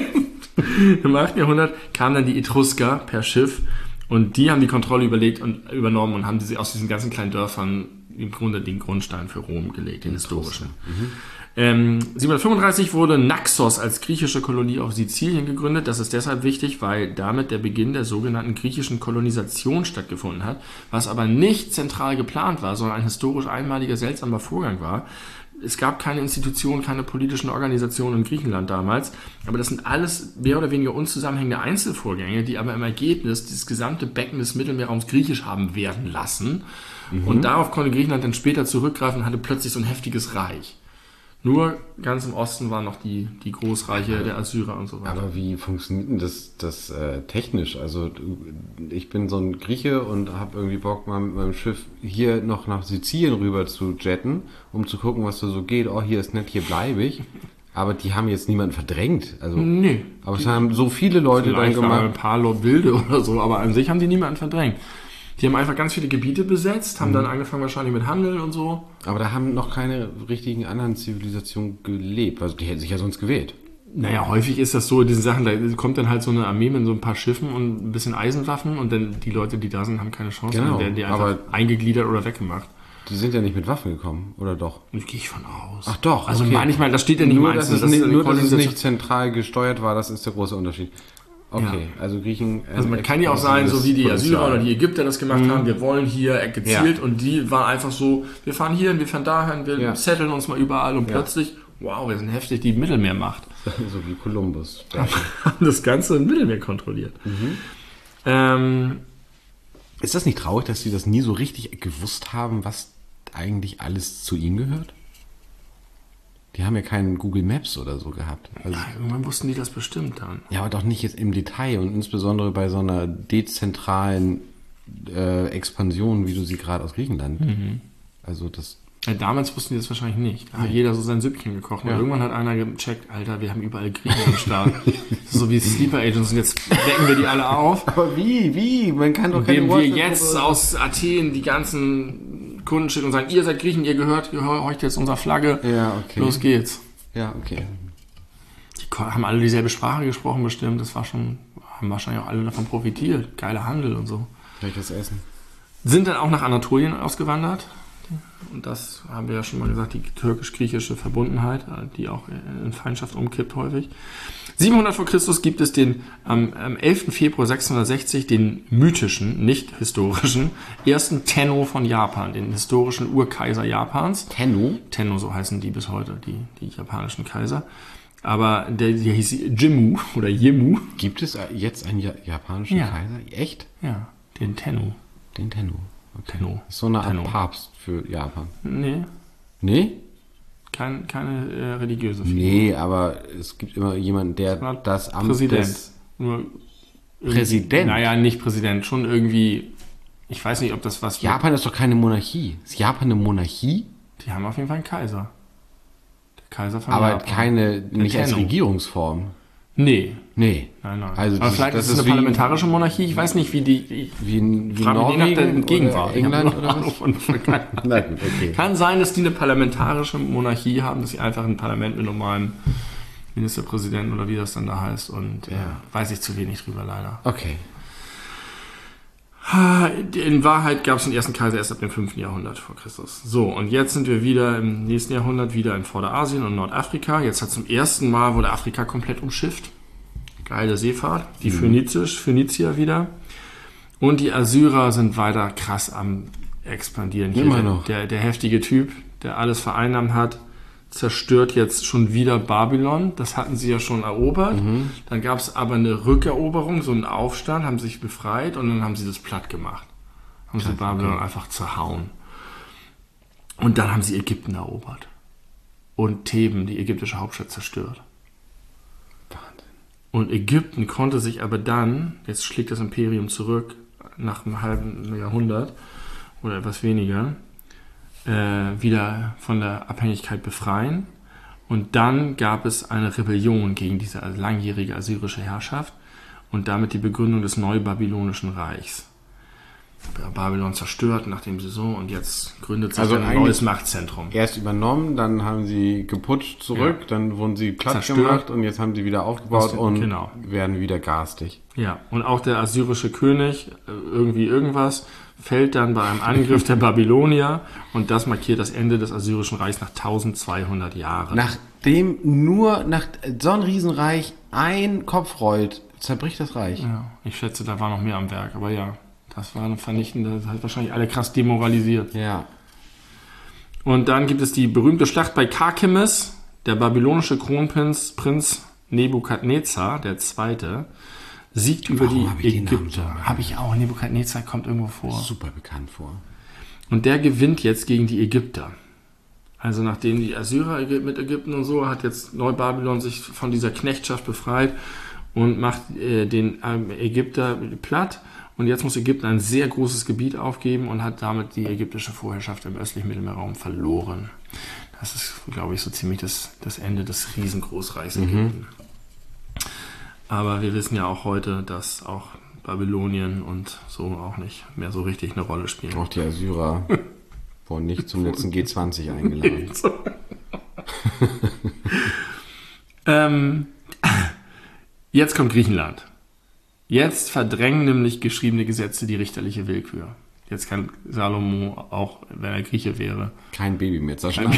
stimmt. Im achten Jahrhundert kamen dann die Etrusker per Schiff und die haben die Kontrolle überlegt und übernommen und haben diese, aus diesen ganzen kleinen Dörfern im Grunde den Grundstein für Rom gelegt, den historischen. Mhm. Ähm, siebenhundertfünfunddreißig wurde Naxos als griechische Kolonie auf Sizilien gegründet. Das ist deshalb wichtig, weil damit der Beginn der sogenannten griechischen Kolonisation stattgefunden hat, was aber nicht zentral geplant war, sondern ein historisch einmaliger, seltsamer Vorgang war. Es gab keine Institutionen, keine politischen Organisationen in Griechenland damals, aber das sind alles mehr oder weniger unzusammenhängende Einzelvorgänge, die aber im Ergebnis dieses gesamte Becken des Mittelmeerraums griechisch haben werden lassen. Mhm. Und darauf konnte Griechenland dann später zurückgreifen und hatte plötzlich so ein heftiges Reich. Nur ganz im Osten waren noch die, die Großreiche der Assyrer und so weiter. Aber wie funktioniert denn das, das äh, technisch? Also ich bin so ein Grieche und habe irgendwie Bock, mal mit meinem Schiff hier noch nach Sizilien rüber zu jetten, um zu gucken, was da so geht. Oh, hier ist nett, hier bleibe ich. Aber die haben jetzt niemanden verdrängt. Also, nee. Aber es haben so viele Leute dann gemacht. Ein paar Wilde oder so, aber an sich haben die niemanden verdrängt. Die haben einfach ganz viele Gebiete besetzt, haben mhm. dann angefangen wahrscheinlich mit Handel und so. Aber da haben noch keine richtigen anderen Zivilisationen gelebt. Also die hätten sich ja sonst gewählt. Naja, häufig ist das so, diese Sachen, da kommt dann halt so eine Armee mit so ein paar Schiffen und ein bisschen Eisenwaffen und dann die Leute, die da sind, haben keine Chance. Genau, dann werden die einfach aber eingegliedert oder weggemacht. Die sind ja nicht mit Waffen gekommen, oder doch? Da gehe ich von aus. Ach doch, Also okay. manchmal, das steht ja nicht nur, im dass es, das nicht, nur dass es nicht zentral gesteuert war, das ist der große Unterschied. Okay, ja. Also Griechen... Also man kann ja auch sagen, so wie die Assyrer oder die Ägypter das gemacht mhm. haben, wir wollen hier gezielt ja. und die waren einfach so, wir fahren hier und wir fahren dahin, wir ja. setteln uns mal überall und ja. plötzlich, wow, wir sind heftig, die Mittelmeermacht. So wie Kolumbus. Haben das Ganze im Mittelmeer kontrolliert. Mhm. Ähm, Ist das nicht traurig, dass sie das nie so richtig gewusst haben, was eigentlich alles zu ihnen gehört? Die haben ja keinen Google Maps oder so gehabt. Also, ja, irgendwann wussten die das bestimmt dann. ja, aber doch nicht jetzt im Detail und insbesondere bei so einer dezentralen äh, Expansion, wie du sie gerade aus Griechenland. Mhm. Also das... Ja, damals wussten die das wahrscheinlich nicht. Da hat jeder so sein Süppchen gekocht. Und Ja. irgendwann hat einer gecheckt, Alter, wir haben überall Griechen am Start. So wie Sleeper Agents und jetzt wecken wir die alle auf. Aber wie, wie? Man kann doch keine Indem wir WhatsApp- jetzt aus Athen die ganzen Kunden schicken und sagen, ihr seid Griechen, ihr gehört, ihr heucht jetzt unserer Flagge. Ja, okay. Los geht's. Ja, okay. Die ko- haben alle dieselbe Sprache gesprochen bestimmt. Das war schon, haben wahrscheinlich auch alle davon profitiert. Geiler Handel und so. Kann ich das essen? Sind dann auch nach Anatolien ausgewandert. Und das haben wir ja schon mal gesagt, die türkisch-griechische Verbundenheit, die auch in Feindschaft umkippt häufig. siebenhundert vor Christus gibt es den am, am elften Februar sechshundertsechzig den mythischen, nicht historischen, ersten Tenno von Japan, den historischen Urkaiser Japans. Tenno? Tenno, so heißen die bis heute, die, die japanischen Kaiser. Aber der, der hieß Jimmu oder Jimmu. Gibt es jetzt einen ja- japanischen Ja. Kaiser? Echt? Ja, den Tenno. Den Tenno. Okay. Tenno. Ist so eine Art Tenno. Papst für Japan. Nee, Nee? kein, keine äh, religiöse Figur. Nee, aber es gibt immer jemanden, der War das Amt Präsident. des... Nur irgendwie- Präsident? Naja, nicht Präsident, schon irgendwie, ich weiß nicht, ob das was... Japan ist doch keine Monarchie. Ist Japan eine Monarchie? Die haben auf jeden Fall einen Kaiser. Der Kaiser von Aber Japan. keine, nicht als Tenno. Regierungsform. Nee, Nee. nein, nein. Also Aber das, vielleicht das ist es eine wie, parlamentarische Monarchie, ich weiß nicht, wie die... Ich wie, in- wie frage mich nach der Norwegen Gegenwart. oder Ich habe England noch oder Ahnung was? von Vergangenheit. Na gut, okay. Kann sein, dass die eine parlamentarische Monarchie haben, dass sie einfach ein Parlament mit normalem Ministerpräsidenten oder wie das dann da heißt. Und äh, Ja. weiß ich zu wenig drüber leider. Okay. In Wahrheit gab es den ersten Kaiser erst ab dem fünften Jahrhundert vor Christus. So, und jetzt sind wir wieder im nächsten Jahrhundert, wieder in Vorderasien und Nordafrika. Jetzt hat zum ersten Mal wurde Afrika komplett umschifft. Geile Seefahrt. Die Mhm. Phönizisch, Phönizier wieder. Und die Assyrer sind weiter krass am expandieren. Hier Immer der, noch. Der, der heftige Typ, der alles vereinnahmt hat, zerstört jetzt schon wieder Babylon. Das hatten sie ja schon erobert. Mhm. Dann gab es aber eine Rückeroberung, so einen Aufstand, haben sich befreit und dann haben sie das platt gemacht. Haben sie Babylon einfach zerhauen. Und dann haben sie Ägypten erobert. Und Theben, die ägyptische Hauptstadt, zerstört. Wahnsinn. Und Ägypten konnte sich aber dann, jetzt schlägt das Imperium zurück, nach einem halben Jahrhundert oder etwas weniger, äh, wieder von der Abhängigkeit befreien. Und dann gab es eine Rebellion gegen diese langjährige assyrische Herrschaft und damit die Begründung des Neubabylonischen Reichs. Babylon zerstört, nachdem sie so, und jetzt gründet sich Also dann ein eigentlich- neues Machtzentrum. Erst übernommen, dann haben sie geputscht zurück, Ja. dann wurden sie platt Zerstört. gemacht und jetzt haben sie wieder aufgebaut Aus dem- und genau. werden wieder garstig. Ja, und auch der assyrische König, äh, irgendwie irgendwas, fällt dann bei einem Angriff der Babylonier und das markiert das Ende des Assyrischen Reichs nach eintausendzweihundert Jahren. Nachdem nur nach so ein Riesenreich ein Kopf rollt, zerbricht das Reich. Ja, ich schätze, da war noch mehr am Werk, aber ja, das war eine vernichtende, das hat wahrscheinlich alle krass demoralisiert. Ja. Und dann gibt es die berühmte Schlacht bei Karkemis. Der babylonische Kronprinz Prinz Nebukadnezar, der Zweite, siegt über Warum die hab ich den Namen so? Ägypter. Habe ich auch. Nebukadnezar kommt irgendwo vor. Super bekannt vor. Und der gewinnt jetzt gegen die Ägypter. Also nachdem die Assyrer mit Ägypten und so, hat jetzt Neubabylon sich von dieser Knechtschaft befreit und macht äh, den ähm, Ägypter platt. Und jetzt muss Ägypten ein sehr großes Gebiet aufgeben und hat damit die ägyptische Vorherrschaft im östlichen Mittelmeerraum verloren. Das ist, glaube ich, so ziemlich das, das Ende des Riesengroßreichs Ägypten. Aber wir wissen ja auch heute, dass auch Babylonien und so auch nicht mehr so richtig eine Rolle spielen. Auch die Assyrer wurden nicht zum letzten G zwanzig eingeladen. So. ähm, jetzt kommt Griechenland. Jetzt verdrängen nämlich geschriebene Gesetze die richterliche Willkür. Jetzt kann Salomo, auch wenn er Grieche wäre, Kein Baby mehr zerschlagen.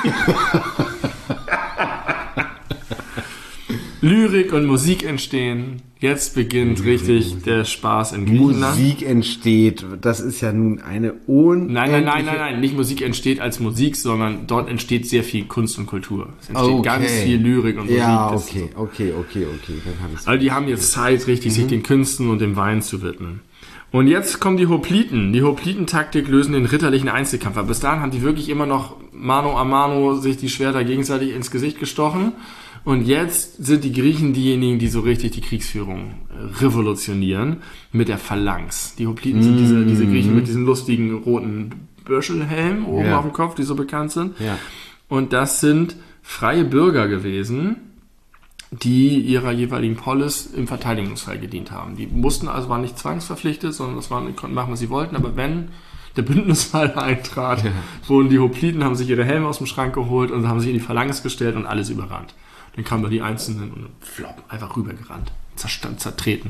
Lyrik und Musik entstehen. Jetzt beginnt richtig der Spaß in Griechenland. Musik entsteht. Das ist ja nun eine un. Nein, nein, nein, nein, nein. Nicht Musik entsteht als Musik, sondern dort entsteht sehr viel Kunst und Kultur. Es entsteht Okay. ganz viel Lyrik und Musik. Ja, Das- okay, okay, okay, okay. Dann hab ich's. Also die haben jetzt Zeit, richtig sich den Künsten und dem Wein zu widmen. Und jetzt kommen die Hopliten. Die Hoplitentaktik lösen den ritterlichen Einzelkampf. Aber bis dahin haben die wirklich immer noch Mano a Mano sich die Schwerter gegenseitig ins Gesicht gestochen. Und jetzt sind die Griechen diejenigen, die so richtig die Kriegsführung revolutionieren mit der Phalanx. Die Hopliten sind diese, diese Griechen mit diesen lustigen roten Bürschelhelmen oben Ja. auf dem Kopf, die so bekannt sind. Ja. Und das sind freie Bürger gewesen, die ihrer jeweiligen Polis im Verteidigungsfall gedient haben. Die mussten also, waren nicht zwangsverpflichtet, sondern das waren, die konnten machen, was sie wollten. Aber wenn der Bündnisfall eintrat, ja. wurden die Hopliten, haben sich ihre Helme aus dem Schrank geholt und haben sich in die Phalanx gestellt und alles überrannt. Dann kamen da die Einzelnen und flopp, einfach rübergerannt, zerstand, zertreten.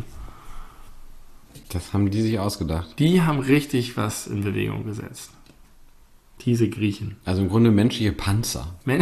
Das haben die sich ausgedacht. Die haben richtig was in Bewegung gesetzt. Diese Griechen. Also im Grunde menschliche Panzer. Men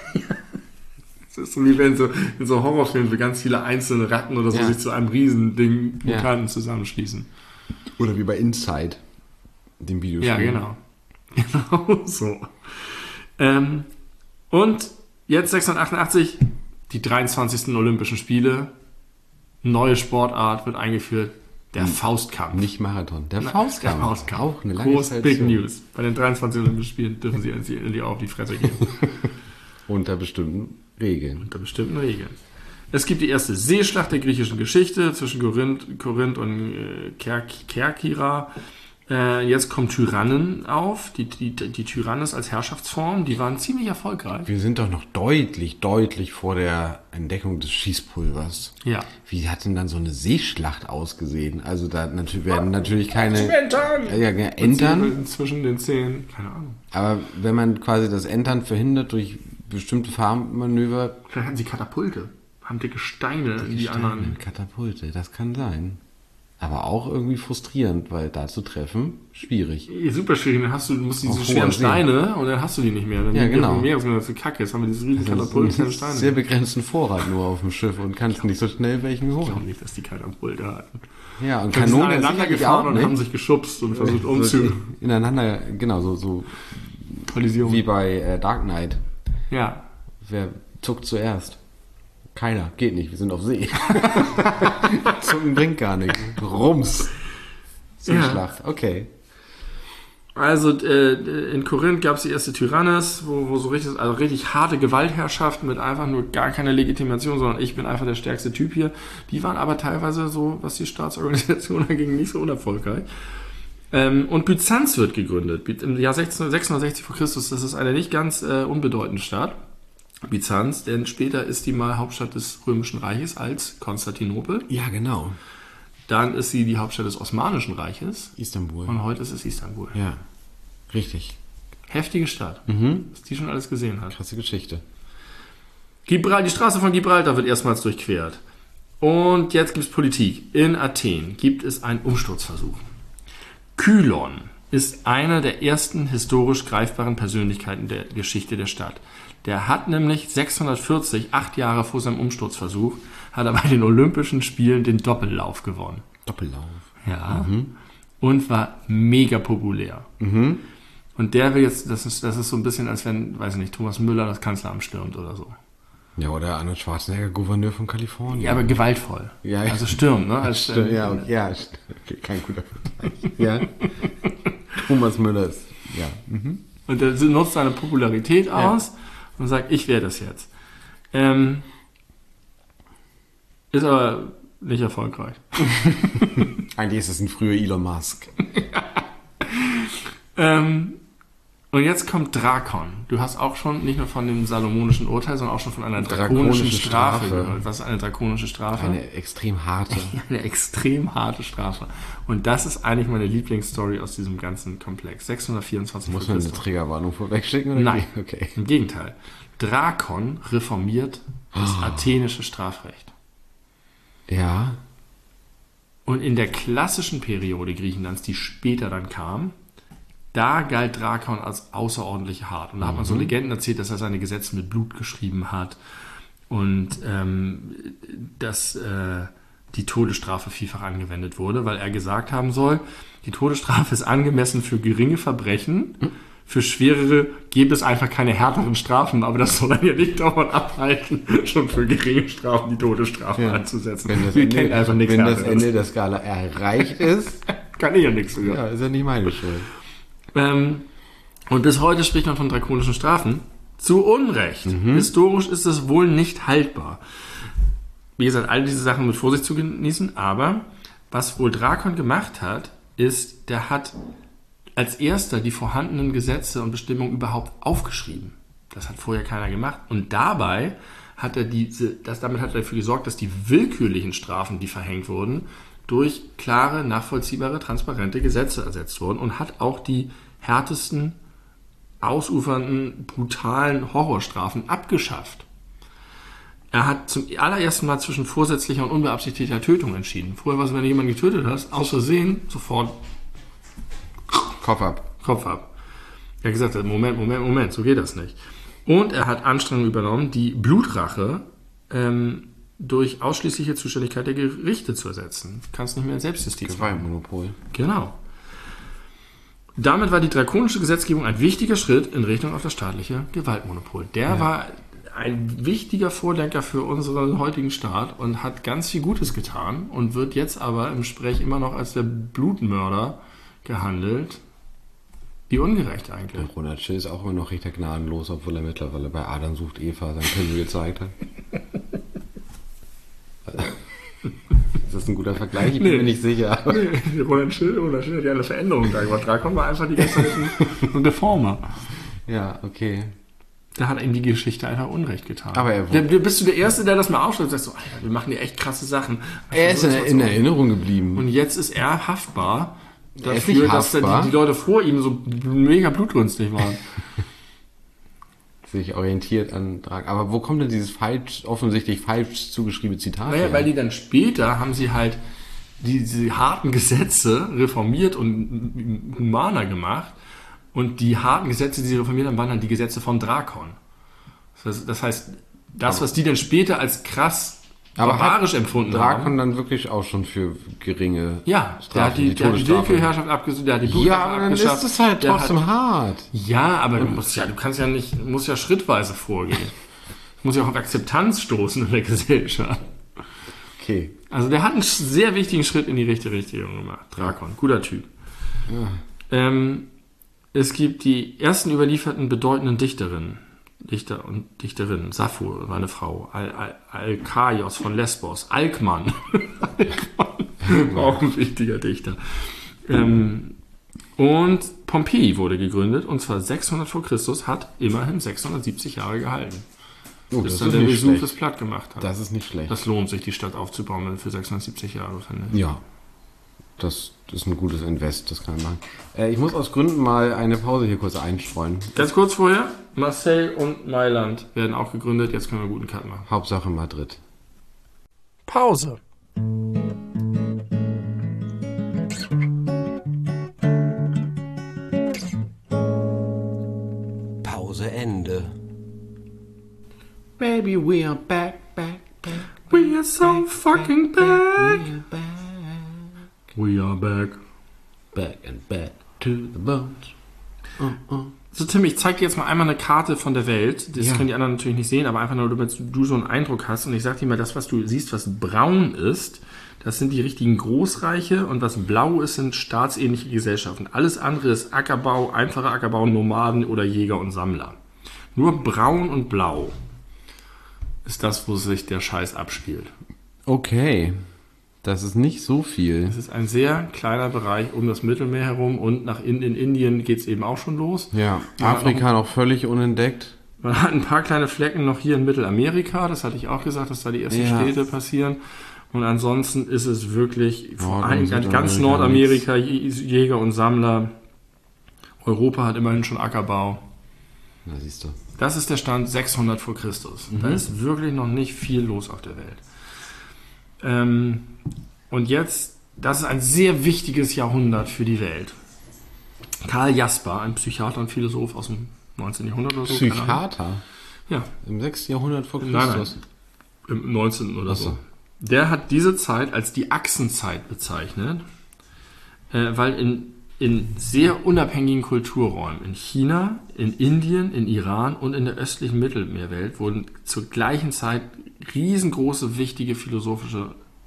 Das ist so wie wenn so in so Horrorfilmen so ganz viele einzelne Ratten oder so Ja. sich zu einem Riesending Mutanten Ja. zusammenschließen. Oder wie bei Inside, dem Videospiel. Ja, genau. Genau so. Ähm, und jetzt sechshundertachtundachtzig, die dreiundzwanzigsten Olympischen Spiele. Neue Sportart wird eingeführt. Der Faustkampf. Nicht Marathon. Der Na, Faustkampf. Der Faustkampf. Auch eine lange Groß, Zeit Big so. News. Bei den dreiundzwanzig Olympischen Spielen dürfen sie endlich auf die Fresse gehen. Unter bestimmten Regeln. Unter bestimmten Regeln. Es gibt die erste Seeschlacht der griechischen Geschichte zwischen Korinth, Korinth und äh, Kerk- Kerkyra. Äh, jetzt kommen Tyrannen auf. Die, die, die Tyrannis als Herrschaftsform, die waren ziemlich erfolgreich. Wir sind doch noch deutlich, deutlich vor der Entdeckung des Schießpulvers. Ja. Wie hat denn dann so eine Seeschlacht ausgesehen? Also da natürlich werden natürlich keine Entern! ja, ja, Entern, Zwischen den Zähnen, keine Ahnung. aber wenn man quasi das Entern verhindert durch bestimmte Fahrmanöver, Vielleicht hatten sie Katapulte. Haben dicke Steine in die Steine, anderen. Katapulte, das kann sein. Aber auch irgendwie frustrierend, weil da zu treffen, schwierig. Super schwierig, dann hast du, du musst diese Auf schweren hoher See. Steine und dann hast du die nicht mehr. Dann Ja, liegen die genau. auf dem Meer, das ist mir so kacke. Jetzt haben wir dieses riesen Das Katapult, ist keine ein Steine. sehr begrenzten Vorrat nur auf dem Schiff und kannst nicht so schnell welchen Ich glaube holen. nicht, dass die Katapulte hatten. Ja, und Die sind Kanonen aneinander sicherlich gefahren auch, und ne? haben sich geschubst und versucht So umzu. ineinander, genau, so, so Kollision. wie bei äh, Dark Knight. Ja. Wer zuckt zuerst? Keiner, geht nicht, wir sind auf See. Zucken bringt gar nichts. Rums. Seeschlacht, okay. Also äh, in Korinth gab es die erste Tyrannis, wo, wo so richtig, also richtig harte Gewaltherrschaften mit einfach nur gar keine Legitimation, sondern ich bin einfach der stärkste Typ hier. Die waren aber teilweise so, was die Staatsorganisation anging, nicht so unerfolgreich. Ähm, und Byzanz wird gegründet. Im Jahr sechshundertsechzig vor Christus, das ist eine nicht ganz äh, unbedeutende Stadt. Byzanz, denn später ist die mal Hauptstadt des Römischen Reiches als Konstantinopel. Ja, genau. Dann ist sie die Hauptstadt des Osmanischen Reiches. Istanbul. Und heute ist es Istanbul. Ja, richtig. Heftige Stadt, Mhm. was die schon alles gesehen hat. Krasse Geschichte. Gibral- Die Straße von Gibraltar wird erstmals durchquert. Und jetzt gibt es Politik. In Athen gibt es einen Umsturzversuch. Kylon ist einer der ersten historisch greifbaren Persönlichkeiten der Geschichte der Stadt. Der hat nämlich sechshundertvierzig, acht Jahre vor seinem Umsturzversuch, hat er bei den Olympischen Spielen den Doppellauf gewonnen. Doppellauf. Ja. Und war mega populär. Und der will jetzt, das ist, das ist so ein bisschen, als wenn, weiß ich nicht, Thomas Müller das Kanzleramt stürmt oder so. Ja, oder Arnold Schwarzenegger, Gouverneur von Kalifornien. Ja, aber gewaltvoll. Ja, ja. Also stürmt, ne? Als, Stimmt, ja, okay, ja, st- okay, kein guter Vergleich. Ja. Thomas Müller ist, ja. Mhm. Und der nutzt seine Popularität aus und sagt, ich werde das jetzt. Ähm, ist aber nicht erfolgreich. Eigentlich ist es ein früher Elon Musk. Ähm, und jetzt kommt Drakon. Du hast auch schon nicht nur von dem salomonischen Urteil, sondern auch schon von einer drakonischen, Drakonische Strafe, Strafe. gehört. Was ist eine drakonische Strafe? Eine extrem harte. Eine extrem harte Strafe. Und das ist eigentlich meine Lieblingsstory aus diesem ganzen Komplex. sechshundertvierundzwanzig Muss vor man eine Christus. Triggerwarnung vorwegschicken? Oder Nein. wie? Okay. Im Gegenteil. Drakon reformiert das Ah. athenische Strafrecht. Ja. Und in der klassischen Periode Griechenlands, die später dann kam, da galt Drakon als außerordentlich hart. Und da hat man so Legenden erzählt, dass er seine Gesetze mit Blut geschrieben hat und ähm, dass äh, die Todesstrafe vielfach angewendet wurde, weil er gesagt haben soll, die Todesstrafe ist angemessen für geringe Verbrechen, für schwerere gibt es einfach keine härteren Strafen, aber das soll dann ja nicht davon abhalten, schon für geringe Strafen die Todesstrafe Ja. anzusetzen. Wenn das, Wir Ende, kennen einfach nichts wenn das Härteres. Ende der Skala erreicht ist, Kann ich ja nichts sogar. Ja, ist ja nicht meine Schuld. Ähm, und bis heute spricht man von drakonischen Strafen. Zu Unrecht. Mhm. Historisch ist es wohl nicht haltbar. Wie gesagt, all diese Sachen mit Vorsicht zu genießen, aber was wohl Drakon gemacht hat, ist, der hat als erster die vorhandenen Gesetze und Bestimmungen überhaupt aufgeschrieben. Das hat vorher keiner gemacht. Und dabei hat er diese, das, damit hat er dafür gesorgt, dass die willkürlichen Strafen, die verhängt wurden, durch klare, nachvollziehbare, transparente Gesetze ersetzt wurden und hat auch die härtesten, ausufernden, brutalen Horrorstrafen abgeschafft. Er hat zum allerersten Mal zwischen vorsätzlicher und unbeabsichtigter Tötung entschieden. Vorher war es, wenn du jemanden getötet hast, aus Versehen, sofort Kopf ab. Kopf ab. Er hat gesagt, Moment, Moment, Moment, so geht das nicht. Und er hat Anstrengungen übernommen, die Blutrache ähm, durch ausschließliche Zuständigkeit der Gerichte zu ersetzen. Du kannst nicht mehr in Selbstjustiz machen. Gewaltmonopol. Genau. Damit war die drakonische Gesetzgebung ein wichtiger Schritt in Richtung auf das staatliche Gewaltmonopol. Der ja. war ein wichtiger Vordenker für unseren heutigen Staat und hat ganz viel Gutes getan und wird jetzt aber im Sprech immer noch als der Blutmörder gehandelt. Wie ungerecht eigentlich. Der Ronald Schill ist auch immer noch recht gnadenlos, obwohl er mittlerweile bei Adam sucht Eva sein Pimmel gezeigt hat. Ist das ein guter Vergleich? Ich bin nee. mir nicht sicher. Nee, Ronald Schill, Ronald Schill hat ja eine Veränderung da gemacht. Drakon war einfach die ganze Zeit ein, ein Deformer. Ja, okay. Da hat ihm die Geschichte einfach Unrecht getan. Aber er der, bist du der Erste, der das mal aufschreibt und sagt so, Alter, wir machen hier echt krasse Sachen. Er ist in, in Erinnerung geblieben. Und jetzt ist er haftbar dafür, dass die, die Leute vor ihm so mega blutrünstig waren. Sich orientiert an Drakon. Aber wo kommt denn dieses falsch, offensichtlich falsch zugeschriebene Zitat Naja, her? weil die dann später haben sie halt diese harten Gesetze reformiert und humaner gemacht. Und die harten Gesetze, die sie reformiert haben, waren dann die Gesetze von Drakon. Das, das heißt, das, aber, was die dann später als krass barbarisch empfunden Drakon haben. Drakon dann wirklich auch schon für geringe ja, Strafen, der hat die, die, der hat die Willkürherrschaft abgesucht, der hat die Blutstrafe abgeschafft. Ja, dann ist es halt trotzdem hat, hart. Ja, aber du musst ja, du kannst ja nicht, musst ja schrittweise vorgehen. Du musst ja auch auf Akzeptanz stoßen in der Gesellschaft. Okay. Also der hat einen sehr wichtigen Schritt in die richtige Richtung gemacht. Drakon, guter Typ. Ja. Ähm, Es gibt die ersten überlieferten bedeutenden Dichterinnen, Dichter und Dichterinnen. Sappho war eine Frau, Al- Al- Alkaios von Lesbos, Alkmann, Alkmann war auch ein wichtiger Dichter. Ähm, und Pompeji wurde gegründet, und zwar sechshundert vor Christus, hat immerhin sechshundertsiebzig Jahre gehalten. Oh, bis das dann ist der nicht Vesuv schlecht. es platt gemacht hat. Das ist nicht schlecht. Das lohnt sich, die Stadt aufzubauen für sechshundertsiebzig Jahre, finde ich. Ja. Das, das ist ein gutes Invest, das kann man machen. Äh, ich muss aus Gründen mal eine Pause hier kurz einstreuen. Ganz kurz vorher, Marseille und Mailand werden auch gegründet. Jetzt können wir einen guten Cut machen. Hauptsache Madrid. Pause. Pause Ende. Baby, we are back, back, back. We are so fucking back. We are back. We are back. Back and back to the bones. Oh, oh. So, Tim, ich zeig dir jetzt mal einmal eine Karte von der Welt. Das Ja. können die anderen natürlich nicht sehen, aber einfach nur, damit du so einen Eindruck hast. Und ich sag dir mal, das, was du siehst, was braun ist, das sind die richtigen Großreiche, und was blau ist, sind staatsähnliche Gesellschaften. Alles andere ist Ackerbau, einfacher Ackerbau, Nomaden oder Jäger und Sammler. Nur braun und blau ist das, wo sich der Scheiß abspielt. Okay. Das ist nicht so viel. Es ist ein sehr kleiner Bereich um das Mittelmeer herum, und nach in, in Indien geht es eben auch schon los. Ja, Man Afrika hat noch völlig unentdeckt. Man hat ein paar kleine Flecken noch hier in Mittelamerika, das hatte ich auch gesagt, dass da die ersten Ja. Städte passieren. Und ansonsten ist es wirklich vor Norden, allem ganz Südamerika, Nordamerika, Jäger und Sammler. Europa hat immerhin schon Ackerbau. Na, siehst du. Das ist der Stand sechshundert vor Christus. Da ist wirklich noch nicht viel los auf der Welt. Ähm, und jetzt, das ist ein sehr wichtiges Jahrhundert für die Welt. Karl Jasper, ein Psychiater und Philosoph aus dem neunzehnten Jahrhundert oder so. keine Ahnung. Psychiater? Ja, Im sechsten Jahrhundert vor Nein, nein. Christus? im neunzehnten oder Ach so. so. Der hat diese Zeit als die Achsenzeit bezeichnet, äh, weil in, in sehr unabhängigen Kulturräumen, in China, in Indien, in Iran und in der östlichen Mittelmeerwelt, wurden zur gleichen Zeit riesengroße, wichtige philosophische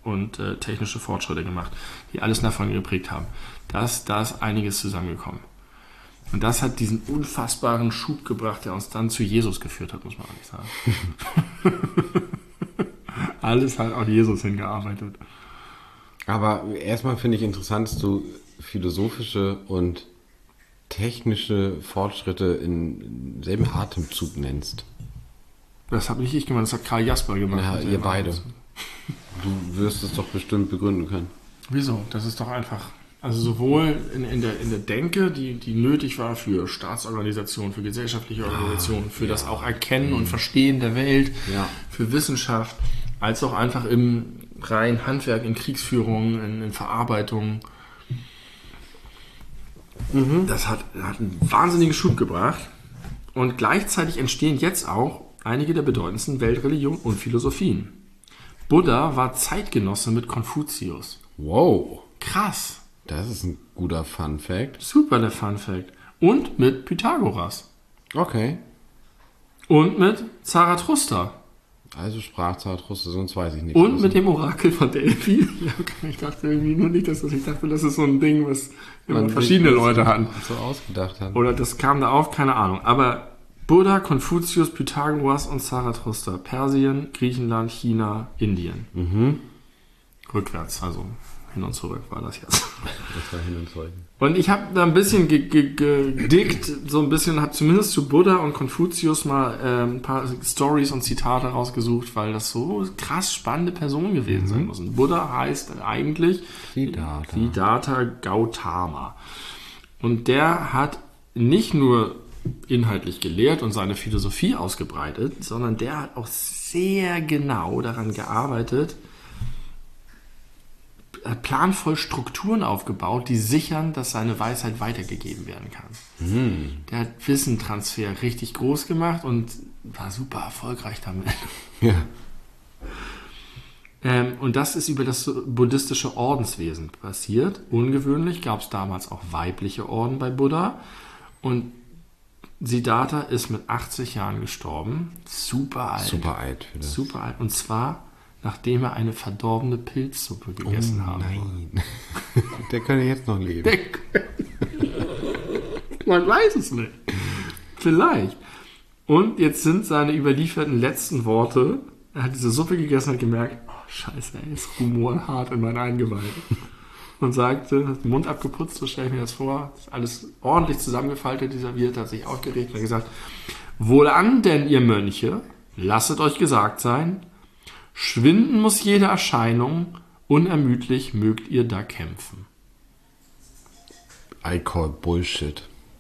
und äh, technische Fortschritte gemacht, die alles davon geprägt haben. Das, da ist einiges zusammengekommen. Und das hat diesen unfassbaren Schub gebracht, der uns dann zu Jesus geführt hat, muss man eigentlich sagen. Alles hat auf Jesus hingearbeitet. Aber erstmal finde ich interessant, dass du philosophische und technische Fortschritte in selben Atemzug nennst. Das habe nicht ich gemacht, das hat Karl Jasper gemacht. Ja, ihr beide. Du wirst es doch bestimmt begründen können. Wieso? Das ist doch einfach... Also sowohl in, in, der, in der Denke, die, die nötig war für Staatsorganisationen, für gesellschaftliche Organisationen, für ja. das auch Erkennen mhm. und Verstehen der Welt, ja. für Wissenschaft, als auch einfach im reinen Handwerk, in Kriegsführung, in, in Verarbeitung. Mhm. Das hat, hat einen wahnsinnigen Schub gebracht. Und gleichzeitig entstehen jetzt auch einige der bedeutendsten Weltreligionen und Philosophien. Buddha war Zeitgenosse mit Konfuzius. Wow. Krass. Das ist ein guter Fun Fact. Super der Fun Fact. Und mit Pythagoras. Okay. Und mit Zarathustra. Also sprach Zarathustra, sonst weiß ich nicht. Und mit dem Orakel von Delphi. Ich dachte irgendwie nur nicht, dass das, ich dachte, das ist so ein Ding, was immer verschiedene Leute hatten. So ausgedacht haben. Oder das kam da auf, keine Ahnung. Aber Buddha, Konfuzius, Pythagoras und Zarathustra. Persien, Griechenland, China, Indien. Mhm. Rückwärts, also hin und zurück war das jetzt. Das war hin und zurück. Und ich habe da ein bisschen gedickt, ge- ge- so ein bisschen, habe zumindest zu Buddha und Konfuzius mal äh, ein paar Stories und Zitate rausgesucht, weil das so krass spannende Personen gewesen mhm. sein müssen. Buddha heißt eigentlich Siddhartha. Siddhartha Gautama. Und der hat nicht nur inhaltlich gelehrt und seine Philosophie ausgebreitet, sondern der hat auch sehr genau daran gearbeitet, planvoll Strukturen aufgebaut, die sichern, dass seine Weisheit weitergegeben werden kann. Mhm. Der hat Wissentransfer richtig groß gemacht und war super erfolgreich damit. Ja. Ähm, und das ist über das buddhistische Ordenswesen passiert. Ungewöhnlich, gab es damals auch weibliche Orden bei Buddha. Und Siddhartha ist mit achtzig Jahren gestorben. Super alt. Super alt. Für das. Super alt. Und zwar nachdem er eine verdorbene Pilzsuppe gegessen oh, hat. Nein. Der könnte jetzt noch leben. Der, man weiß es nicht. Vielleicht. Und jetzt sind seine überlieferten letzten Worte, er hat diese Suppe gegessen und hat gemerkt, oh scheiße, ey, ist rumorhart in meinen Eingeweiden. Und sagte, hat den Mund abgeputzt, so stelle ich mir das vor, alles ordentlich zusammengefaltet, dieser Wirt hat sich aufgeregt und hat gesagt, wohlan denn ihr Mönche, lasset euch gesagt sein, schwinden muss jede Erscheinung, unermüdlich mögt ihr da kämpfen. I call Bullshit.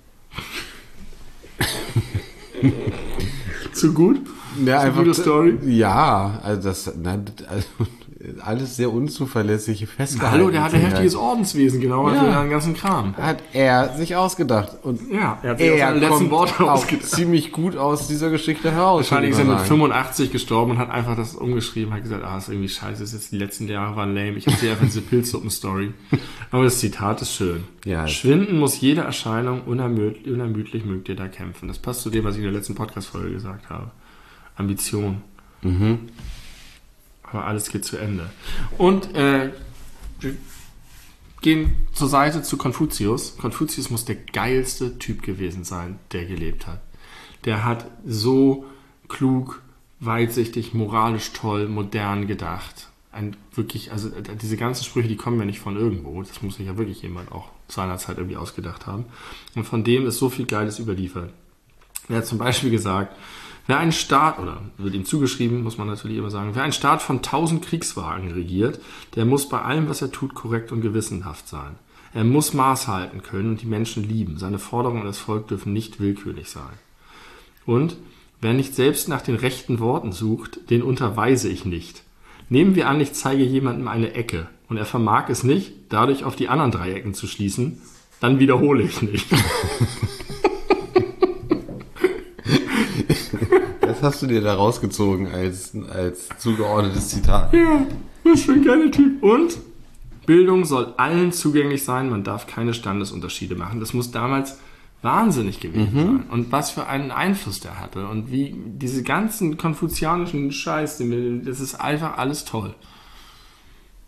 Zu gut? Ja, Zu einfach, gute Story? Ja, also das, nein, also alles sehr unzuverlässige festgehalten. Hallo, der hatte heftiges Ordenswesen, genau, also ja. den ganzen Kram. Hat er sich ausgedacht. Und ja, er hat sich er letzten Worte ausgedacht. Ziemlich gut aus dieser Geschichte heraus. Wahrscheinlich ist er mit fünfundachtzig gestorben und hat einfach das umgeschrieben, hat gesagt, ah, ist irgendwie scheiße, ist jetzt die letzten Jahre waren lame, ich erzähle einfach diese Pilzsuppen-Story. Aber das Zitat ist schön. Ja, schwinden muss jede Erscheinung, unermüdlich, unermüdlich mögt ihr da kämpfen. Das passt zu dem, was ich in der letzten Podcast-Folge gesagt habe. Ambition. Mhm. Aber alles geht zu Ende. Und äh, wir gehen zur Seite zu Konfuzius. Konfuzius muss der geilste Typ gewesen sein, der gelebt hat. Der hat so klug, weitsichtig, moralisch toll, modern gedacht. Ein wirklich, also diese ganzen Sprüche, die kommen ja nicht von irgendwo. Das muss sich ja wirklich jemand auch seinerzeit irgendwie ausgedacht haben. Und von dem ist so viel Geiles überliefert. Er hat zum Beispiel gesagt, wer einen Staat, oder wird ihm zugeschrieben, muss man natürlich immer sagen, wer einen Staat von tausend Kriegswagen regiert, der muss bei allem, was er tut, korrekt und gewissenhaft sein. Er muss Maß halten können und die Menschen lieben. Seine Forderungen an das Volk dürfen nicht willkürlich sein. Und wer nicht selbst nach den rechten Worten sucht, den unterweise ich nicht. Nehmen wir an, ich zeige jemandem eine Ecke und er vermag es nicht, dadurch auf die anderen drei Ecken zu schließen, dann wiederhole ich nicht. Das hast du dir da rausgezogen als, als zugeordnetes Zitat. Ja, was für ein geiler Typ. Und Bildung soll allen zugänglich sein, man darf keine Standesunterschiede machen. Das muss damals wahnsinnig gewesen mhm. sein. Und was für einen Einfluss der hatte. Und wie diese ganzen konfuzianischen Scheiß, das ist einfach alles toll.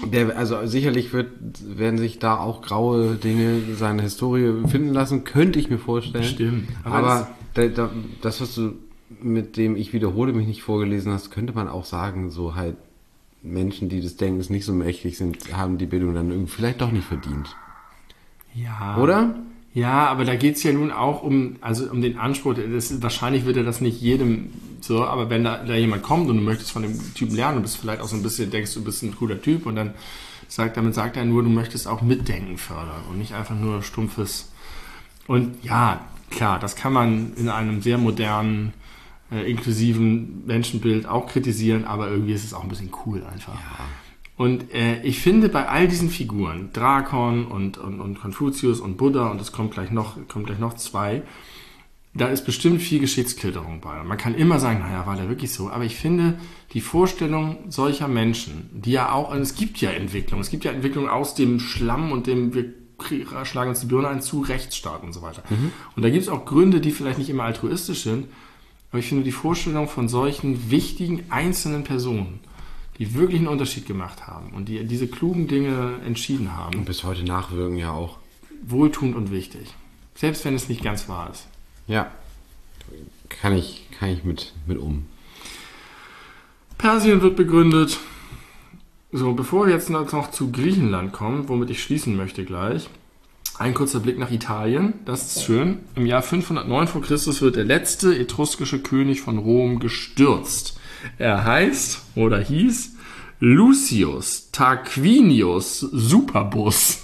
Der, also sicherlich wird, werden sich da auch graue Dinge seine Historie finden lassen, könnte ich mir vorstellen. Stimmt. Aber, aber da, da, das, was du mit dem ich wiederhole mich nicht vorgelesen hast, könnte man auch sagen, so halt Menschen, die des Denkens nicht so mächtig sind, haben die Bildung dann irgendwie vielleicht doch nicht verdient. Ja. Oder? Ja, aber da geht's ja nun auch um, also um den Anspruch, das, wahrscheinlich würde das nicht jedem so, aber wenn da, da jemand kommt und du möchtest von dem Typen lernen, du bist vielleicht auch so ein bisschen, denkst du bist ein cooler Typ und dann sagt, damit sagt er nur, du möchtest auch Mitdenken fördern und nicht einfach nur stumpfes. Und ja, klar, das kann man in einem sehr modernen, äh, inklusiven Menschenbild auch kritisieren, aber irgendwie ist es auch ein bisschen cool einfach. Ja. Und äh, ich finde bei all diesen Figuren, Drakon und, und, und Konfuzius und Buddha, und es kommt gleich noch, kommt gleich noch zwei, da ist bestimmt viel Geschichtsklitterung bei. Und man kann immer sagen, naja, war der wirklich so? Aber ich finde, die Vorstellung solcher Menschen, die ja auch, und es gibt ja Entwicklung, es gibt ja Entwicklung aus dem Schlamm und dem, wir schlagen uns die Birne ein, zu Rechtsstaat und so weiter. Mhm. Und da gibt es auch Gründe, die vielleicht nicht immer altruistisch sind, aber ich finde die Vorstellung von solchen wichtigen einzelnen Personen, die wirklich einen Unterschied gemacht haben und die diese klugen Dinge entschieden haben. Und bis heute nachwirken ja auch. Wohltuend und wichtig. Selbst wenn es nicht ganz wahr ist. Ja, kann ich, kann ich mit, mit um. Persien wird begründet. So, bevor wir jetzt noch zu Griechenland kommen, womit ich schließen möchte gleich, ein kurzer Blick nach Italien. Das ist schön. Im Jahr fünfhundertneun vor Christus wird der letzte etruskische König von Rom gestürzt. Er heißt oder hieß Lucius Tarquinius Superbus.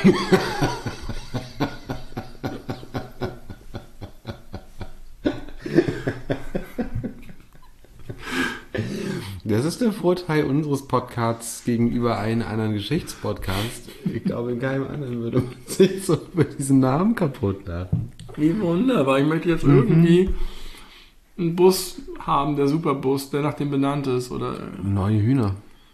Das ist der Vorteil unseres Podcasts gegenüber einem anderen Geschichtspodcast. Ich glaube, in keinem anderen würde man sich so über diesen Namen kaputt lachen. Wie wunderbar. Ich möchte jetzt mhm. irgendwie einen Bus haben, der Superbus, der nach dem benannt ist. Oder neue Hühner.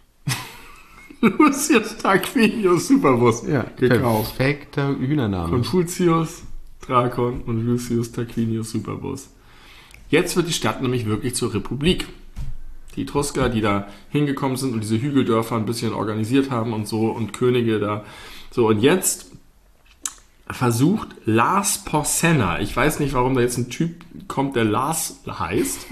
Lucius Tarquinius Superbus. Ja, gekauft. Perfekter Hühnername. Konfuzius, Drakon und Lucius Tarquinius Superbus. Jetzt wird die Stadt nämlich wirklich zur Republik. Die Etrusker, die da hingekommen sind und diese Hügeldörfer ein bisschen organisiert haben und so und Könige da. So, und jetzt versucht Lars Porsena, ich weiß nicht, warum da jetzt ein Typ kommt, der Lars heißt,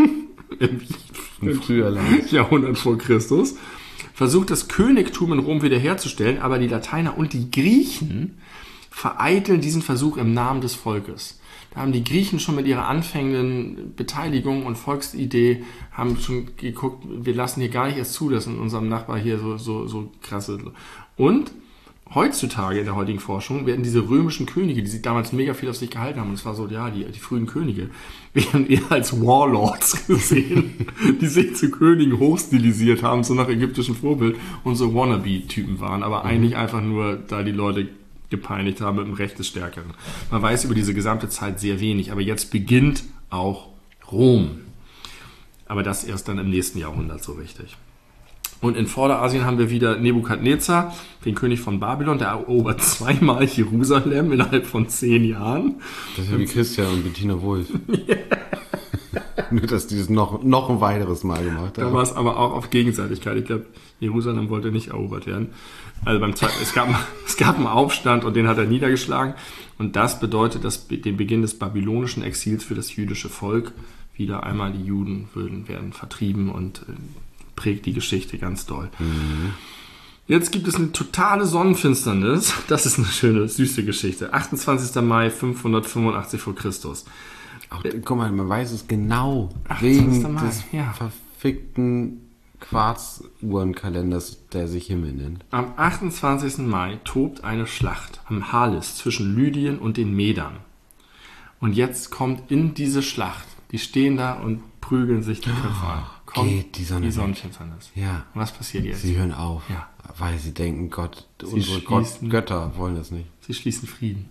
im früher Jahrhundert vor Christus, versucht das Königtum in Rom wiederherzustellen, aber die Lateiner und die Griechen vereiteln diesen Versuch im Namen des Volkes. Da haben die Griechen schon mit ihrer anfängenden Beteiligung und Volksidee haben schon geguckt, wir lassen hier gar nicht erst zu, dass in unserem Nachbar hier so, so, so krasse... Und heutzutage in der heutigen Forschung werden diese römischen Könige, die sich damals mega viel auf sich gehalten haben, und es war so, ja, die, die frühen Könige, werden eher als Warlords gesehen, die sich zu Königen hochstilisiert haben, so nach ägyptischem Vorbild und so Wannabe-Typen waren, aber mhm. eigentlich einfach nur, da die Leute gepeinigt haben mit dem Recht des Stärkeren. Man weiß über diese gesamte Zeit sehr wenig, aber jetzt beginnt auch Rom. Aber das erst dann im nächsten Jahrhundert so richtig. Und in Vorderasien haben wir wieder Nebukadnezar, den König von Babylon, der erobert zweimal Jerusalem innerhalb von zehn Jahren. Das ist ja wie Christian und Bettina Wolf. Yeah. Nur, dass die das noch, noch ein weiteres Mal gemacht haben. Da war es aber auch auf Gegenseitigkeit. Ich glaube, Jerusalem wollte nicht erobert werden. Also beim Zeit, es gab, es gab einen Aufstand und den hat er niedergeschlagen. Und das bedeutet das, den Beginn des babylonischen Exils für das jüdische Volk. Wieder einmal die Juden würden, werden vertrieben und äh, prägt die Geschichte ganz doll. Mhm. Jetzt gibt es eine totale Sonnenfinsternis. Das ist eine schöne, süße Geschichte. achtundzwanzigster Mai fünfhundertfünfundachtzig vor Christus. Auch, guck mal, man weiß es genau. achtundzwanzigster Wegen Mai, des ja. verfickten Quarzuhrenkalenders, der sich Himmel nennt. Am achtundzwanzigsten Mai tobt eine Schlacht am Halys zwischen Lydien und den Medern. Und jetzt kommt in diese Schlacht, die stehen da und prügeln sich die Köpfe an. Kommt Geht die Sonne die Sonnenfinsternis. Ja. Und was passiert jetzt? Sie hören auf, ja. weil sie denken, Gott, sie unsere Gott, Götter wollen das nicht. Sie schließen Frieden.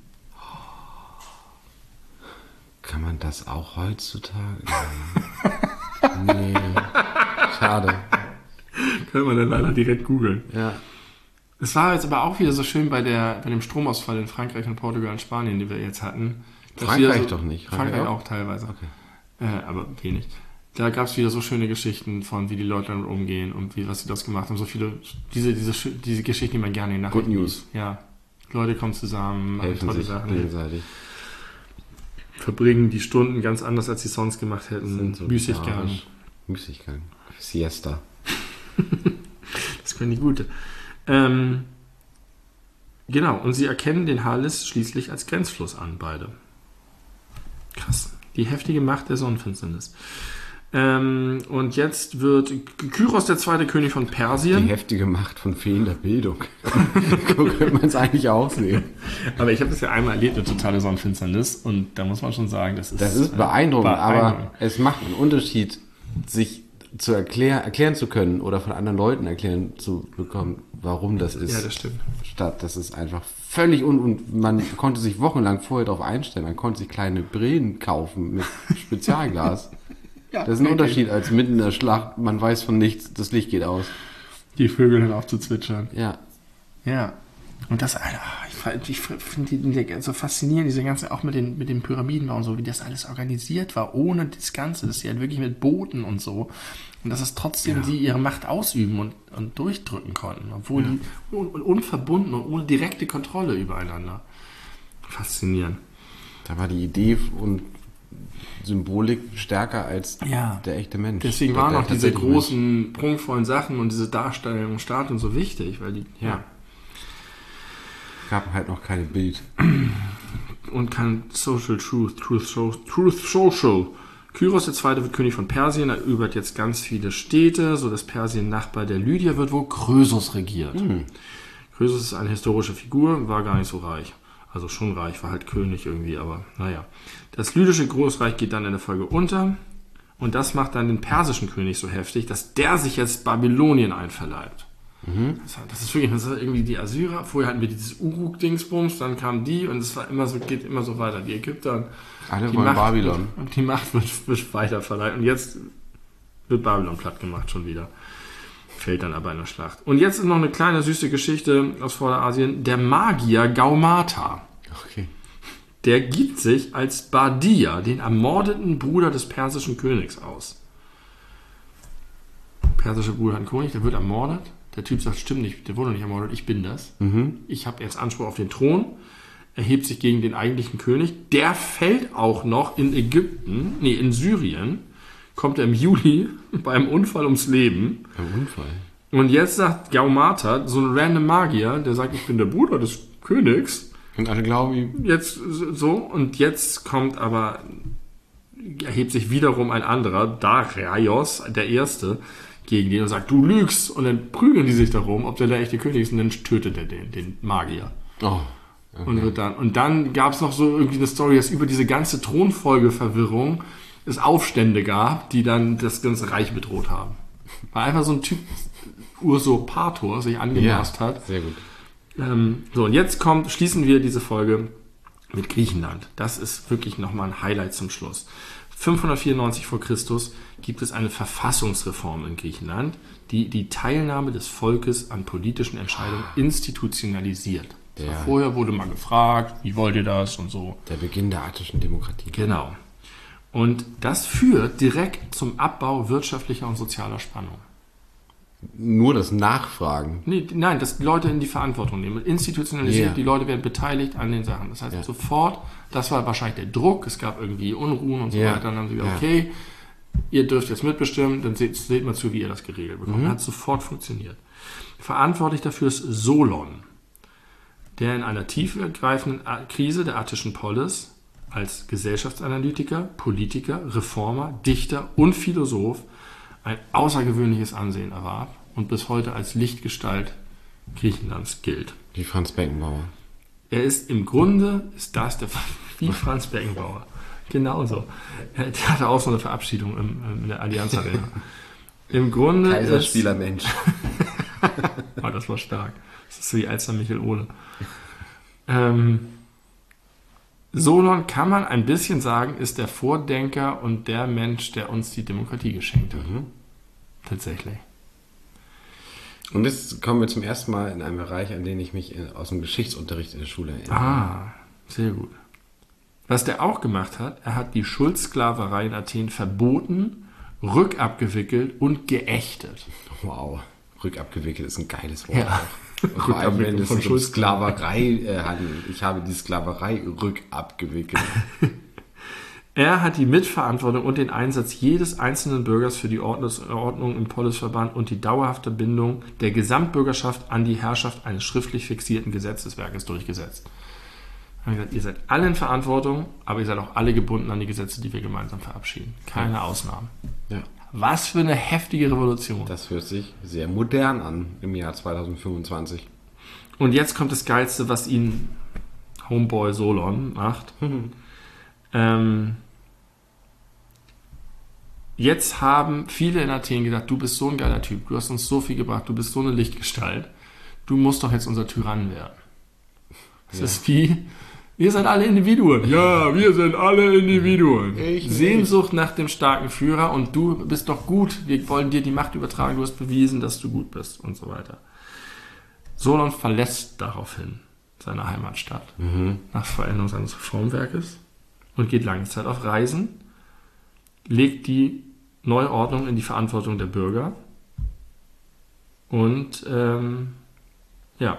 Kann man das auch heutzutage? Nee, schade. Können wir dann leider direkt googeln. Ja. Es war jetzt aber auch wieder so schön bei, der, bei dem Stromausfall in Frankreich und Portugal und Spanien, den wir jetzt hatten. Frankreich so, doch nicht. Frankreich, Frankreich auch? auch teilweise. Okay. Äh, aber wenig. Da gab es wieder so schöne Geschichten von, wie die Leute damit umgehen und wie, was sie das gemacht haben. So viele, diese, diese, diese Geschichten, die man gerne in Nachrichten Good News. Ja. Leute kommen zusammen, machen Helfen tolle sich Sachen. gegenseitig. Verbringen die Stunden ganz anders, als sie sonst gemacht hätten. Sind so Müßiggang. Müßiggang. Siesta. Das können die Gute. Ähm, genau, und sie erkennen den Halis schließlich als Grenzfluss an, beide. Krass. Die heftige Macht der Sonnenfinsternis. Ähm, und jetzt wird Kyros der zweite König von Persien. Die heftige Macht von fehlender Bildung. So könnte man es eigentlich auch sehen. Aber ich habe das ja einmal erlebt, eine totale Sonnenfinsternis. Und da muss man schon sagen, das ist, Das ist beeindruckend, äh, beeindruckend. aber es macht einen Unterschied, sich zu erklär, erklären zu können oder von anderen Leuten erklären zu bekommen, warum das ist. Ja, das stimmt. Statt, das ist einfach völlig un... Und man konnte sich wochenlang vorher darauf einstellen. Man konnte sich kleine Brillen kaufen mit Spezialglas. Ja, das ist ein okay. Unterschied als mitten in der Schlacht. Man weiß von nichts, das Licht geht aus. Die Vögel hören auf zu zwitschern. Ja. Ja. Und das, Alter, ich, ich finde die so faszinierend, diese ganze, auch mit den, mit den Pyramidenbau und so, wie das alles organisiert war, ohne das Ganze, dass sie halt wirklich mit Booten und so, und dass es trotzdem Ja. sie ihre Macht ausüben und, und durchdrücken konnten, obwohl Ja. die un, un, unverbunden und ohne direkte Kontrolle übereinander. Faszinierend. Da war die Idee und Symbolik stärker als Ja. der echte Mensch. Deswegen Der- waren der auch diese tatsächliche großen, prunkvollen Sachen und diese Darstellung im Staat und so wichtig, weil die, Ja. Mensch. Gab halt noch keine Bild. Und kein Social Truth, Truth, so, Truth Social. Kyros der Zweite wird König von Persien, er erobert jetzt ganz viele Städte, so dass Persien Nachbar der Lydia wird, wo Krösus regiert. Mhm. Krösus ist eine historische Figur, war gar nicht so reich. Also schon reich, war halt König irgendwie, aber naja. Das lydische Großreich geht dann in der Folge unter und das macht dann den persischen König so heftig, dass der sich jetzt Babylonien einverleibt. Mhm. Das, das ist wirklich, das ist irgendwie die Assyrer. Vorher hatten wir dieses Uruk-Dingsbums, dann kamen die und es war immer so, geht immer so weiter. Die Ägypter, Alle die wollen Macht Babylon. Wird, und die Macht wird, wird weiter verleiht. Und jetzt wird Babylon platt gemacht schon wieder. Fällt dann aber in der Schlacht. Und jetzt ist noch eine kleine süße Geschichte aus Vorderasien. Der Magier Gaumata. Okay. Der gibt sich als Bardia, den ermordeten Bruder des persischen Königs, aus. Persischer Bruder hat einen König, der wird ermordet. Der Typ sagt, stimmt nicht, der wurde nicht ermordet, ich bin das. Mhm. Ich habe jetzt Anspruch auf den Thron. Erhebt sich gegen den eigentlichen König. Der fällt auch noch in Ägypten, nee, in Syrien. Kommt er im Juli bei einem Unfall ums Leben. Ein Unfall. Und jetzt sagt Gaumata, so ein random Magier, der sagt, ich bin der Bruder des Königs. Und alle glauben ihm. Jetzt so, und jetzt kommt aber, erhebt sich wiederum ein anderer, Darius, der Erste, gegen den und sagt, du lügst. Und dann prügeln die sich darum, ob der der echte König ist, und dann tötet er den, den Magier. Oh. Okay. Und, wird dann, und dann gab es noch so irgendwie eine Story, dass über diese ganze Thronfolgeverwirrung es Aufstände gab, die dann das ganze Reich bedroht haben. Weil einfach so ein Typ Usurpator sich angemaßt Ja, hat. sehr gut. Ähm, so, und jetzt kommt, schließen wir diese Folge mit Griechenland. Das ist wirklich nochmal ein Highlight zum Schluss. fünfhundertvierundneunzig vor Christus gibt es eine Verfassungsreform in Griechenland, die die Teilnahme des Volkes an politischen Entscheidungen institutionalisiert. Der, So, vorher wurde mal gefragt, wie wollt ihr das und so. der Beginn der attischen Demokratie. Genau. Und das führt direkt zum Abbau wirtschaftlicher und sozialer Spannung. Nur das Nachfragen. Nee, nein, dass die Leute in die Verantwortung nehmen. Institutionalisiert, Ja. die Leute werden beteiligt an den Sachen. Das heißt, Ja. sofort, das war wahrscheinlich der Druck, es gab irgendwie Unruhen und so Ja. weiter. Dann haben sie gesagt, Ja. okay, ihr dürft jetzt mitbestimmen, dann seht, seht mal zu, wie ihr das geregelt bekommt. Mhm. Hat sofort funktioniert. Verantwortlich dafür ist Solon, der in einer tiefergreifenden A- Krise der attischen Polis als Gesellschaftsanalytiker, Politiker, Reformer, Dichter und Philosoph ein außergewöhnliches Ansehen erwarb und bis heute als Lichtgestalt Griechenlands gilt. Wie Franz Beckenbauer. Er ist im Grunde, ist das der, wie Franz Beckenbauer. Genauso. Er, der hatte auch so eine Verabschiedung im, in der Allianz Arena. Im Grunde ist, Kaiserspielermensch. oh, das war stark. Das ist wie Alster Michel Ohle. Ähm, Solon, kann man ein bisschen sagen, ist der Vordenker und der Mensch, der uns die Demokratie geschenkt hat. Mhm. Tatsächlich. Und jetzt kommen wir zum ersten Mal in einen Bereich, an den ich mich in, aus dem Geschichtsunterricht in der Schule erinnere. Ah, sehr gut. Was der auch gemacht hat, er hat die Schuldsklaverei in Athen verboten rückabgewickelt und geächtet. Wow. Rückabgewickelt ist ein geiles Wort. Ja. Auch. Vor allem, wenn es von um Schulz. Sklaverei äh, handelt. Ich habe die Sklaverei rückabgewickelt. Er hat die Mitverantwortung und den Einsatz jedes einzelnen Bürgers für die Ordnung im Polisverband und die dauerhafte Bindung der Gesamtbürgerschaft an die Herrschaft eines schriftlich fixierten Gesetzeswerkes durchgesetzt. Er hat gesagt, ihr seid alle in Verantwortung, aber ihr seid auch alle gebunden an die Gesetze, die wir gemeinsam verabschieden. Keine Ausnahmen. Ja. Was für eine heftige Revolution. Das hört sich sehr modern an im Jahr zweitausendfünfundzwanzig. Und jetzt kommt das Geilste, was ihn Homeboy Solon macht. ähm, jetzt haben viele in Athen gedacht, du bist so ein geiler Typ, du hast uns so viel gebracht, du bist so eine Lichtgestalt, du musst doch jetzt unser Tyrann werden. Das ja. ist wie, wir sind alle Individuen. Ja, wir sind alle Individuen. Ich Sehnsucht nicht. Nach dem starken Führer und du bist doch gut, wir wollen dir die Macht übertragen, du hast bewiesen, dass du gut bist und so weiter. Solon verlässt daraufhin seine Heimatstadt mhm. nach Vollendung seines Reformwerkes und geht lange Zeit auf Reisen, legt die neue Ordnung in die Verantwortung der Bürger und ähm, ja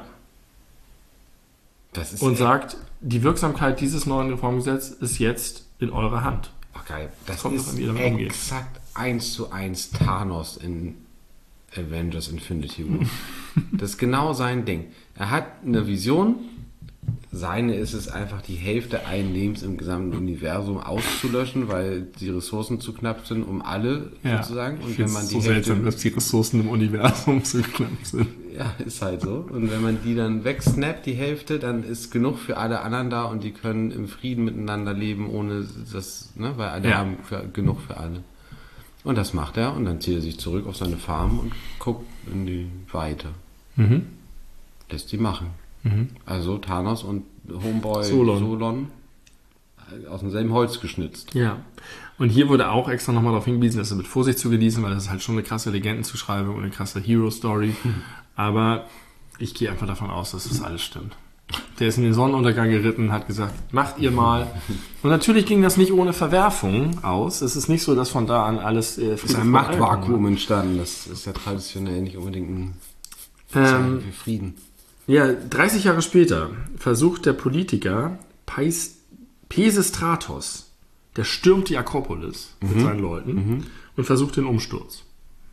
das ist und sagt, die Wirksamkeit dieses neuen Reformgesetzes ist jetzt in eurer Hand. Ach geil, das Kommt ist exakt eins zu eins Thanos in Avengers Infinity War. Das ist genau sein Ding. Er hat eine Vision. Seine ist es einfach, die Hälfte allen Lebens im gesamten Universum auszulöschen, weil die Ressourcen zu knapp sind, um alle ja, sozusagen. Und ich wenn man die so Hälfte, seltsam, dass die Ressourcen im Universum zu knapp sind. Ja, ist halt so. Und wenn man die dann wegsnappt, die Hälfte, dann ist genug für alle anderen da und die können im Frieden miteinander leben, ohne das, ne, weil alle ja. haben für, genug für alle. Und das macht er und dann zieht er sich zurück auf seine Farm und guckt in die Weite. Mhm. Lässt die machen. Mhm. Also Thanos und Homeboy Solon. Solon aus demselben Holz geschnitzt. Ja. Und hier wurde auch extra nochmal darauf hingewiesen, dass er mit Vorsicht zu genießen, weil das ist halt schon eine krasse Legendenzuschreibung und eine krasse Hero-Story. Mhm. Aber ich gehe einfach davon aus, dass das alles stimmt. Der ist in den Sonnenuntergang geritten, hat gesagt, macht ihr mal. Und natürlich ging das nicht ohne Verwerfung aus. Es ist nicht so, dass von da an alles... Äh, es ist ein Machtvakuum entstanden. Das ist ja traditionell nicht unbedingt ein Zeichen für Frieden. Ja, dreißig Jahre später versucht der Politiker Pais, Pisistratos, der stürmt die Akropolis mhm. mit seinen Leuten mhm. und versucht den Umsturz.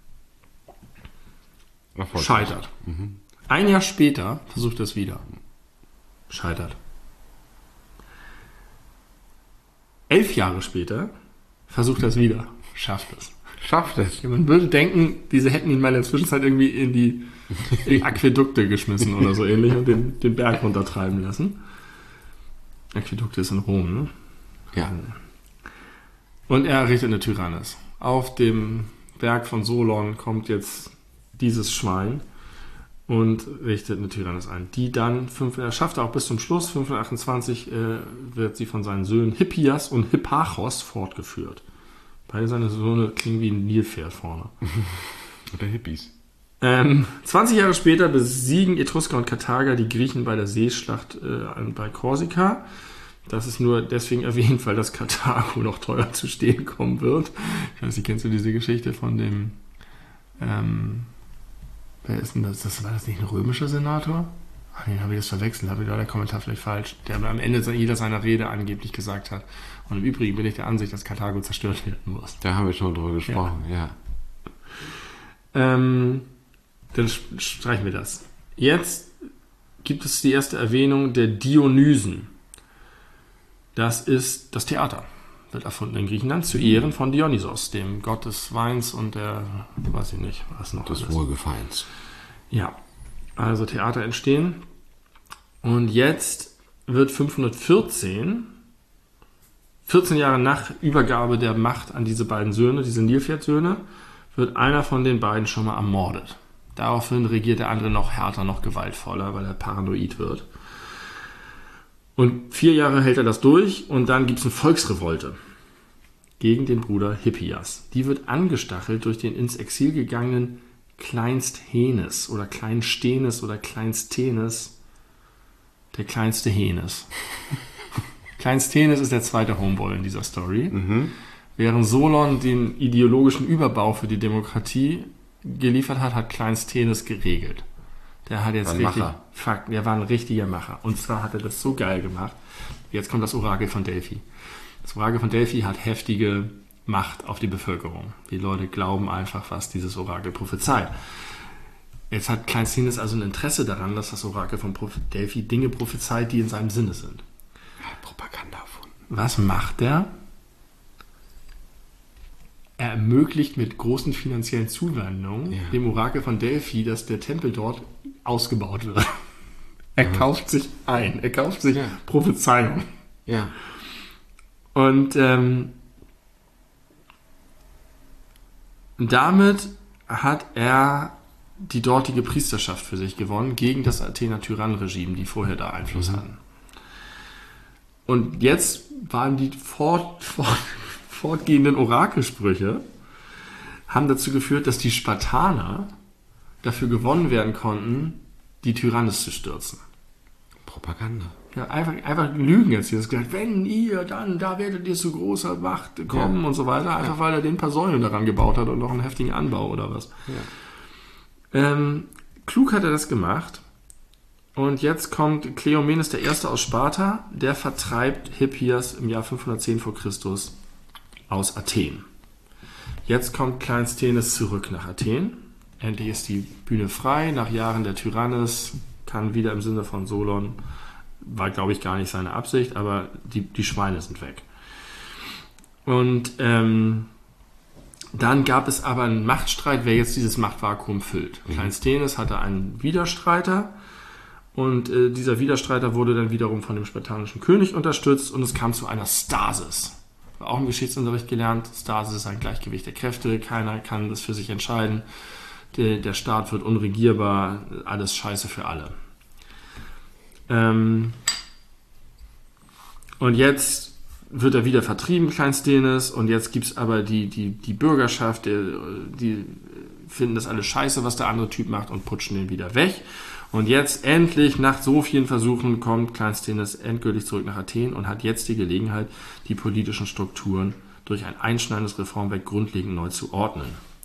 Scheitert. Mhm. Ein Jahr später versucht er es wieder. Scheitert. Elf Jahre später versucht er es wieder. Schafft es. Schafft es. Man würde denken, diese hätten ihn mal in der Zwischenzeit irgendwie in die, in die Aquädukte geschmissen oder so ähnlich und den, den Berg runtertreiben lassen. Aquädukte ist in Rom, ne? Ja. Und er errichtet eine Tyrannis. Auf dem Berg von Solon kommt jetzt dieses Schwein und richtet eine Tyrannis ein, die dann, er schafft auch bis zum Schluss, fünfhundertachtundzwanzig äh, wird sie von seinen Söhnen Hippias und Hippachos fortgeführt. Beide seine Söhne klingen wie ein Nilpferd vorne. Oder Hippies. Ähm, zwanzig Jahre später besiegen Etrusker und Karthager die Griechen bei der Seeschlacht äh, bei Korsika. Das ist nur deswegen erwähnt, weil das Karthago noch teuer zu stehen kommen wird. Ich weiß nicht, kennst du diese Geschichte von dem ähm, wer ist denn das? das? War das nicht ein römischer Senator? Ach, den habe ich jetzt verwechselt, habe ich da der Kommentar vielleicht falsch, der am Ende jeder seiner Rede angeblich gesagt hat. Und im Übrigen bin ich der Ansicht, dass Karthago zerstört werden muss. Da haben wir schon drüber gesprochen, ja. ja. Ähm, dann streichen wir das. Jetzt gibt es die erste Erwähnung der Dionysen. Das ist das Theater. Wird erfunden in Griechenland zu Ehren von Dionysos, dem Gott des Weins und der, weiß ich nicht, was noch des alles. Wohlgefallens. Ja, also Theater entstehen. Und jetzt wird fünfhundertvierzehn, vierzehn Jahre nach Übergabe der Macht an diese beiden Söhne, diese Nilpferdsöhne, wird einer von den beiden schon mal ermordet. Daraufhin regiert der andere noch härter, noch gewaltvoller, weil er paranoid wird. Und vier Jahre hält er das durch und dann gibt es eine Volksrevolte gegen den Bruder Hippias. Die wird angestachelt durch den ins Exil gegangenen Kleinsthenes oder Kleinstenes oder Kleinsthenes, der kleinste Henes. Kleinsthenes ist der zweite Homeboy in dieser Story. Mhm. Während Solon den ideologischen Überbau für die Demokratie geliefert hat, hat Kleisthenes geregelt. Der hat jetzt War ein richtig Macher. Fakten, der war ein richtiger Macher. Und zwar hat er das so geil gemacht. Jetzt kommt das Orakel von Delphi. Das Orakel von Delphi hat heftige Macht auf die Bevölkerung. Die Leute glauben einfach, was dieses Orakel prophezeit. Jetzt hat Kleisthenes also ein Interesse daran, dass das Orakel von Delphi Dinge prophezeit, die in seinem Sinne sind. Propaganda erfunden. Was macht er? Er ermöglicht mit großen finanziellen Zuwendungen Ja. dem Orakel von Delphi, dass der Tempel dort ausgebaut wird. Er Ja. kauft sich ein. Er kauft sich Ja. Prophezeiung. Ja. Und ähm, damit hat er die dortige Priesterschaft für sich gewonnen gegen das Athener Tyrannenregime, die vorher da Einfluss Mhm. hatten. Und jetzt waren die fort, fort, fortgehenden Orakelsprüche haben dazu geführt, dass die Spartaner dafür gewonnen werden konnten, die Tyrannis zu stürzen. Propaganda. Ja, einfach, einfach Lügen jetzt. Er hat gesagt, wenn ihr dann, da werdet ihr zu großer Macht kommen Ja. und so weiter. Einfach weil er den paar Säulen daran gebaut hat und noch einen heftigen Anbau oder was. Ja. Ähm, klug hat er das gemacht. Und jetzt kommt Kleomenes der Erste aus Sparta. Der vertreibt Hippias im Jahr fünfhundertzehn vor Christus aus Athen. Jetzt kommt Kleisthenes zurück nach Athen. Endlich ist die Bühne frei. Nach Jahren der Tyrannis kann wieder im Sinne von Solon, war glaube ich gar nicht seine Absicht, aber die, die Schweine sind weg. Und ähm, dann gab es aber einen Machtstreit, wer jetzt dieses Machtvakuum füllt. Mhm. Kleisthenes hatte einen Widerstreiter und äh, dieser Widerstreiter wurde dann wiederum von dem spartanischen König unterstützt und es kam zu einer Stasis. Auch im Geschichtsunterricht gelernt, Stasis ist ein Gleichgewicht der Kräfte, keiner kann das für sich entscheiden, der, der Staat wird unregierbar, alles scheiße für alle. Ähm und jetzt wird er wieder vertrieben, Kleisthenes, und jetzt gibt es aber die, die, die Bürgerschaft, die, die finden das alles scheiße, was der andere Typ macht und putschen den wieder weg. Und jetzt endlich, nach so vielen Versuchen, kommt Kleisthenes endgültig zurück nach Athen und hat jetzt die Gelegenheit, die politischen Strukturen durch ein einschneidendes Reformwerk grundlegend neu zu ordnen.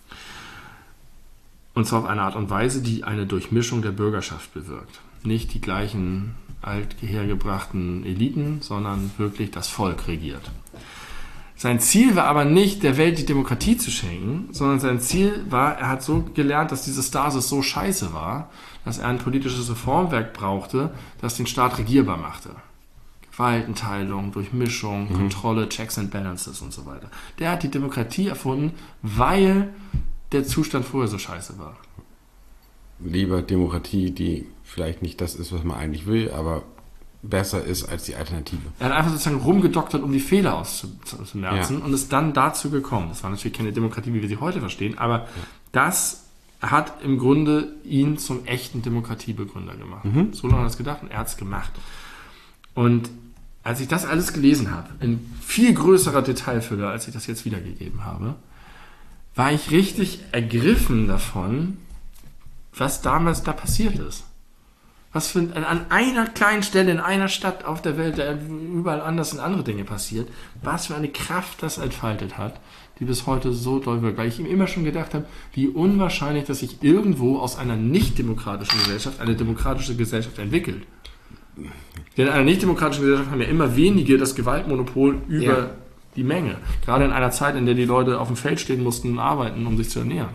Und zwar auf eine Art und Weise, die eine Durchmischung der Bürgerschaft bewirkt. Nicht die gleichen althergebrachten Eliten, sondern wirklich das Volk regiert. Sein Ziel war aber nicht, der Welt die Demokratie zu schenken, sondern sein Ziel war, er hat so gelernt, dass diese Stasis so scheiße war, dass er ein politisches Reformwerk brauchte, das den Staat regierbar machte. Gewaltenteilung, Durchmischung, mhm. Kontrolle, Checks and Balances und so weiter. Der hat die Demokratie erfunden, weil der Zustand vorher so scheiße war. Lieber Demokratie, die vielleicht nicht das ist, was man eigentlich will, aber besser ist als die Alternative. Er hat einfach sozusagen rumgedoktert, um die Fehler auszumerzen Ja. und ist dann dazu gekommen. Das war natürlich keine Demokratie, wie wir sie heute verstehen, aber ja. das hat im Grunde ihn zum echten Demokratiebegründer gemacht. Mhm. So lange hat er es gedacht und er hat es gemacht. Und als ich das alles gelesen habe, in viel größerer Detailfülle, als ich das jetzt wiedergegeben habe, war ich richtig ergriffen davon, was damals da passiert ist. Was für ein, an einer kleinen Stelle in einer Stadt auf der Welt, der überall anders sind andere Dinge passiert, was für eine Kraft das entfaltet hat, die bis heute so doll wirkt. Weil ich ihm immer schon gedacht habe, wie unwahrscheinlich, dass sich irgendwo aus einer nicht-demokratischen Gesellschaft eine demokratische Gesellschaft entwickelt. Denn in einer nicht-demokratischen Gesellschaft haben ja immer wenige das Gewaltmonopol über ja. die Menge. Gerade in einer Zeit, in der die Leute auf dem Feld stehen mussten und arbeiten, um sich zu ernähren.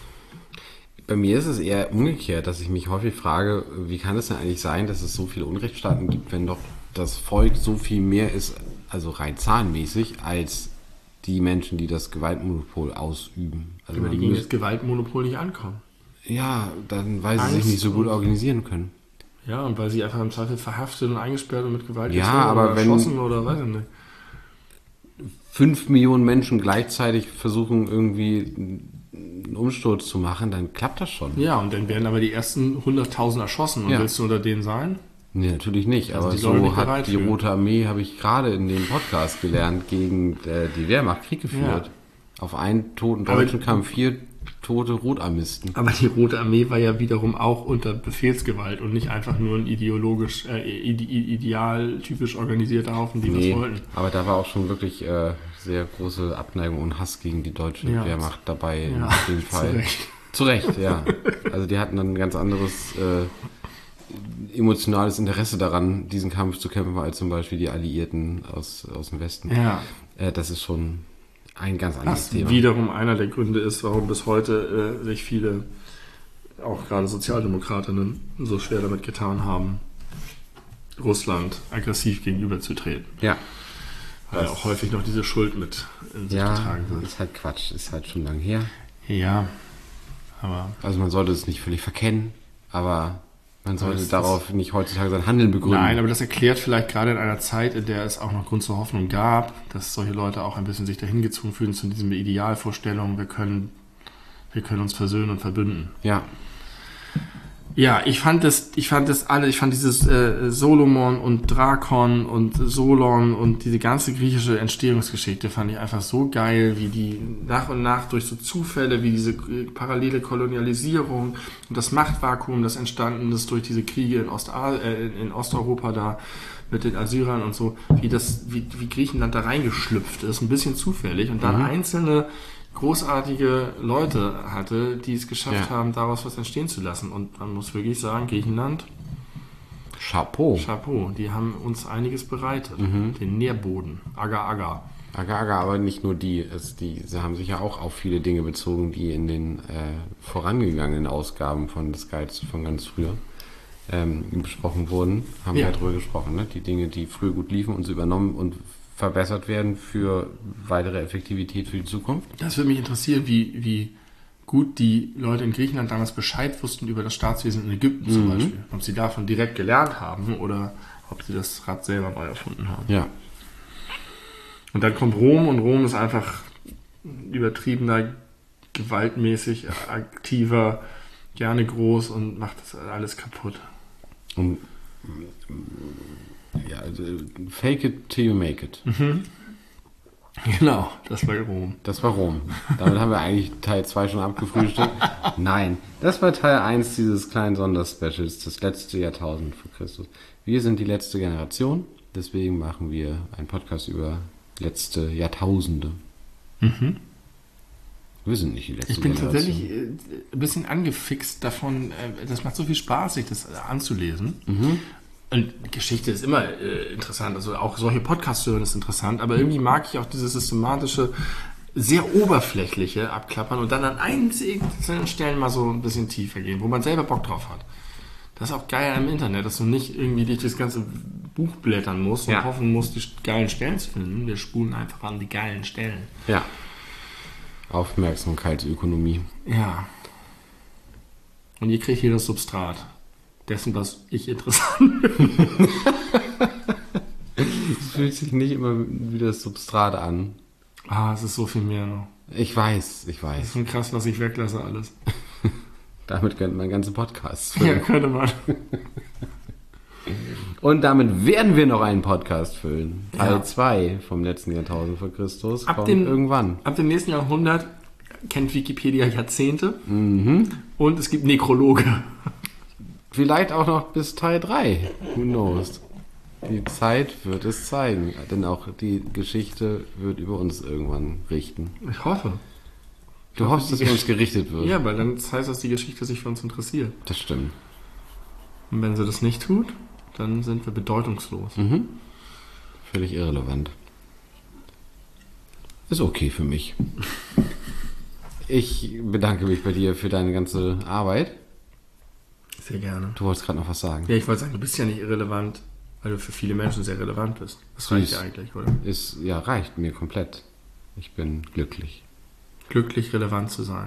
Bei mir ist es eher umgekehrt, dass ich mich häufig frage, wie kann es denn eigentlich sein, dass es so viele Unrechtsstaaten gibt, wenn doch das Volk so viel mehr ist, also rein zahlenmäßig, als die Menschen, die das Gewaltmonopol ausüben. Also weil die gegen das Gewaltmonopol nicht ankommen. Ja, dann weil sie Angst sich nicht so gut organisieren können. Ja, und weil sie einfach im Zweifel verhaftet und eingesperrt und mit Gewalt ja, aber oder wenn erschossen oder weiß ich nicht. Fünf Millionen Menschen gleichzeitig versuchen irgendwie einen Umsturz zu machen, dann klappt das schon. Ja, und dann werden aber die ersten hunderttausend erschossen. Und ja. willst du unter denen sein? Nee, natürlich nicht. Also aber so nicht hat die Rote Armee, habe ich gerade in dem Podcast gelernt, gegen äh, die Wehrmacht Krieg geführt. Ja. Auf einen toten Deutschen aber, kamen vier tote Rotarmisten. Aber die Rote Armee war ja wiederum auch unter Befehlsgewalt und nicht einfach nur ein ideologisch, äh, ide ideal typisch organisierter Haufen, die nee, was wollten. Aber da war auch schon wirklich äh, sehr große Abneigung und Hass gegen die deutsche Ja. Wehrmacht dabei Ja, in dem Fall. zu Recht. Zu Recht, ja. Also die hatten dann ein ganz anderes äh, emotionales Interesse daran, diesen Kampf zu kämpfen, als zum Beispiel die Alliierten aus, aus dem Westen. Ja. Äh, das ist schon ein ganz anderes Was Thema. wiederum einer der Gründe ist, warum bis heute äh, sich viele, auch gerade Sozialdemokratinnen, so schwer damit getan haben, Russland aggressiv gegenüberzutreten. Ja. Weil auch häufig noch diese Schuld mit in sich Ja, getragen wird. ist halt Quatsch, ist halt schon lang her. Ja, aber Also man sollte es nicht völlig verkennen, aber man sollte das- darauf nicht heutzutage sein Handeln begründen. nein, aber das erklärt vielleicht gerade in einer Zeit, in der es auch noch Grund zur Hoffnung gab, dass solche Leute auch ein bisschen sich dahin gezogen fühlen zu diesen Idealvorstellungen, wir können, wir können uns versöhnen und verbünden. Ja, Ja, ich fand das, ich fand das alle, ich fand dieses äh, Solomon und Drakon und Solon und diese ganze griechische Entstehungsgeschichte fand ich einfach so geil, wie die nach und nach durch so Zufälle, wie diese äh, parallele Kolonialisierung und das Machtvakuum, das entstanden ist durch diese Kriege in, Osta äh, in Osteuropa da mit den Assyrern und so, wie das, wie, wie Griechenland da reingeschlüpft ist, ein bisschen zufällig und dann einzelne großartige Leute hatte, die es geschafft Ja. haben, daraus was entstehen zu lassen. Und man muss wirklich sagen, Griechenland, Chapeau. Chapeau, die haben uns einiges bereitet. Den Nährboden, Aga Aga. Aga, aga, aber nicht nur die, es, die. Sie haben sich ja auch auf viele Dinge bezogen, die in den äh, vorangegangenen Ausgaben von des Guides von ganz früher ähm, besprochen wurden. Haben Ja. wir ja drüber gesprochen, ne? Die Dinge, die früher gut liefen und sie übernommen und verbessert werden für weitere Effektivität für die Zukunft. Das würde mich interessieren, wie, wie gut die Leute in Griechenland damals Bescheid wussten über das Staatswesen in Ägypten zum Beispiel. Ob sie davon direkt gelernt haben oder ob sie das Rad selber neu erfunden haben. Ja. Und dann kommt Rom und Rom ist einfach übertriebener, gewaltmäßig aktiver, gerne groß und macht das alles kaputt. Und ja, also, fake it till you make it. Genau, das war Rom. Das war Rom. Damit haben wir eigentlich Teil zwei schon abgefrühstückt. Nein, das war Teil eins dieses kleinen Sonderspecials, das letzte Jahrtausend vor Christus. Wir sind die letzte Generation, deswegen machen wir einen Podcast über letzte Jahrtausende. Wir sind nicht die letzte Ich bin Generation. tatsächlich äh, ein bisschen angefixt davon. Äh, das macht so viel Spaß, sich das äh, anzulesen. Und Geschichte ist immer äh, interessant. Also auch solche Podcasts hören ist interessant. Aber irgendwie mag ich auch dieses systematische, sehr oberflächliche Abklappern und dann an einzelnen Stellen mal so ein bisschen tiefer gehen, wo man selber Bock drauf hat. Das ist auch geil im Internet, dass du nicht irgendwie durch das ganze Buch blättern musst und Ja. hoffen musst, die geilen Stellen zu finden. Wir spulen einfach an die geilen Stellen. Ja. Aufmerksamkeitsökonomie. Ja. Und ihr kriegt hier das Substrat dessen, was ich interessant finde. Es fühlt sich nicht immer wie das Substrat an. Ah, es ist so viel mehr noch. Ich weiß, ich Das ist weiß. schon krass, was ich weglasse alles. Damit könnte man ganze Podcasts Ja, füllen. könnte man. Und damit werden wir noch einen Podcast füllen. Ja. Teil zwei vom letzten Jahrtausend vor Christus Ab kommt dem- irgendwann. Ab dem nächsten Jahrhundert kennt Wikipedia Jahrzehnte Mhm. und es gibt Nekrologe. Vielleicht auch noch bis Teil drei. Who knows? Die Zeit wird es zeigen. Denn auch die Geschichte wird über uns irgendwann richten. Ich hoffe. Du hoffst, dass über uns gerichtet wird. Ja, weil dann heißt das, dass die Geschichte sich für uns interessiert. Das stimmt. Und wenn sie das nicht tut, dann sind wir bedeutungslos. Mhm. Völlig irrelevant. Ist okay für mich. Ich bedanke mich bei dir für deine ganze Arbeit. Sehr gerne. Du wolltest gerade noch was sagen. Ja, ich wollte sagen, du bist ja nicht irrelevant, weil du für viele Menschen sehr relevant bist. Das reicht ja eigentlich, oder? Ist, ja, reicht mir komplett. Ich bin glücklich. Glücklich relevant zu sein.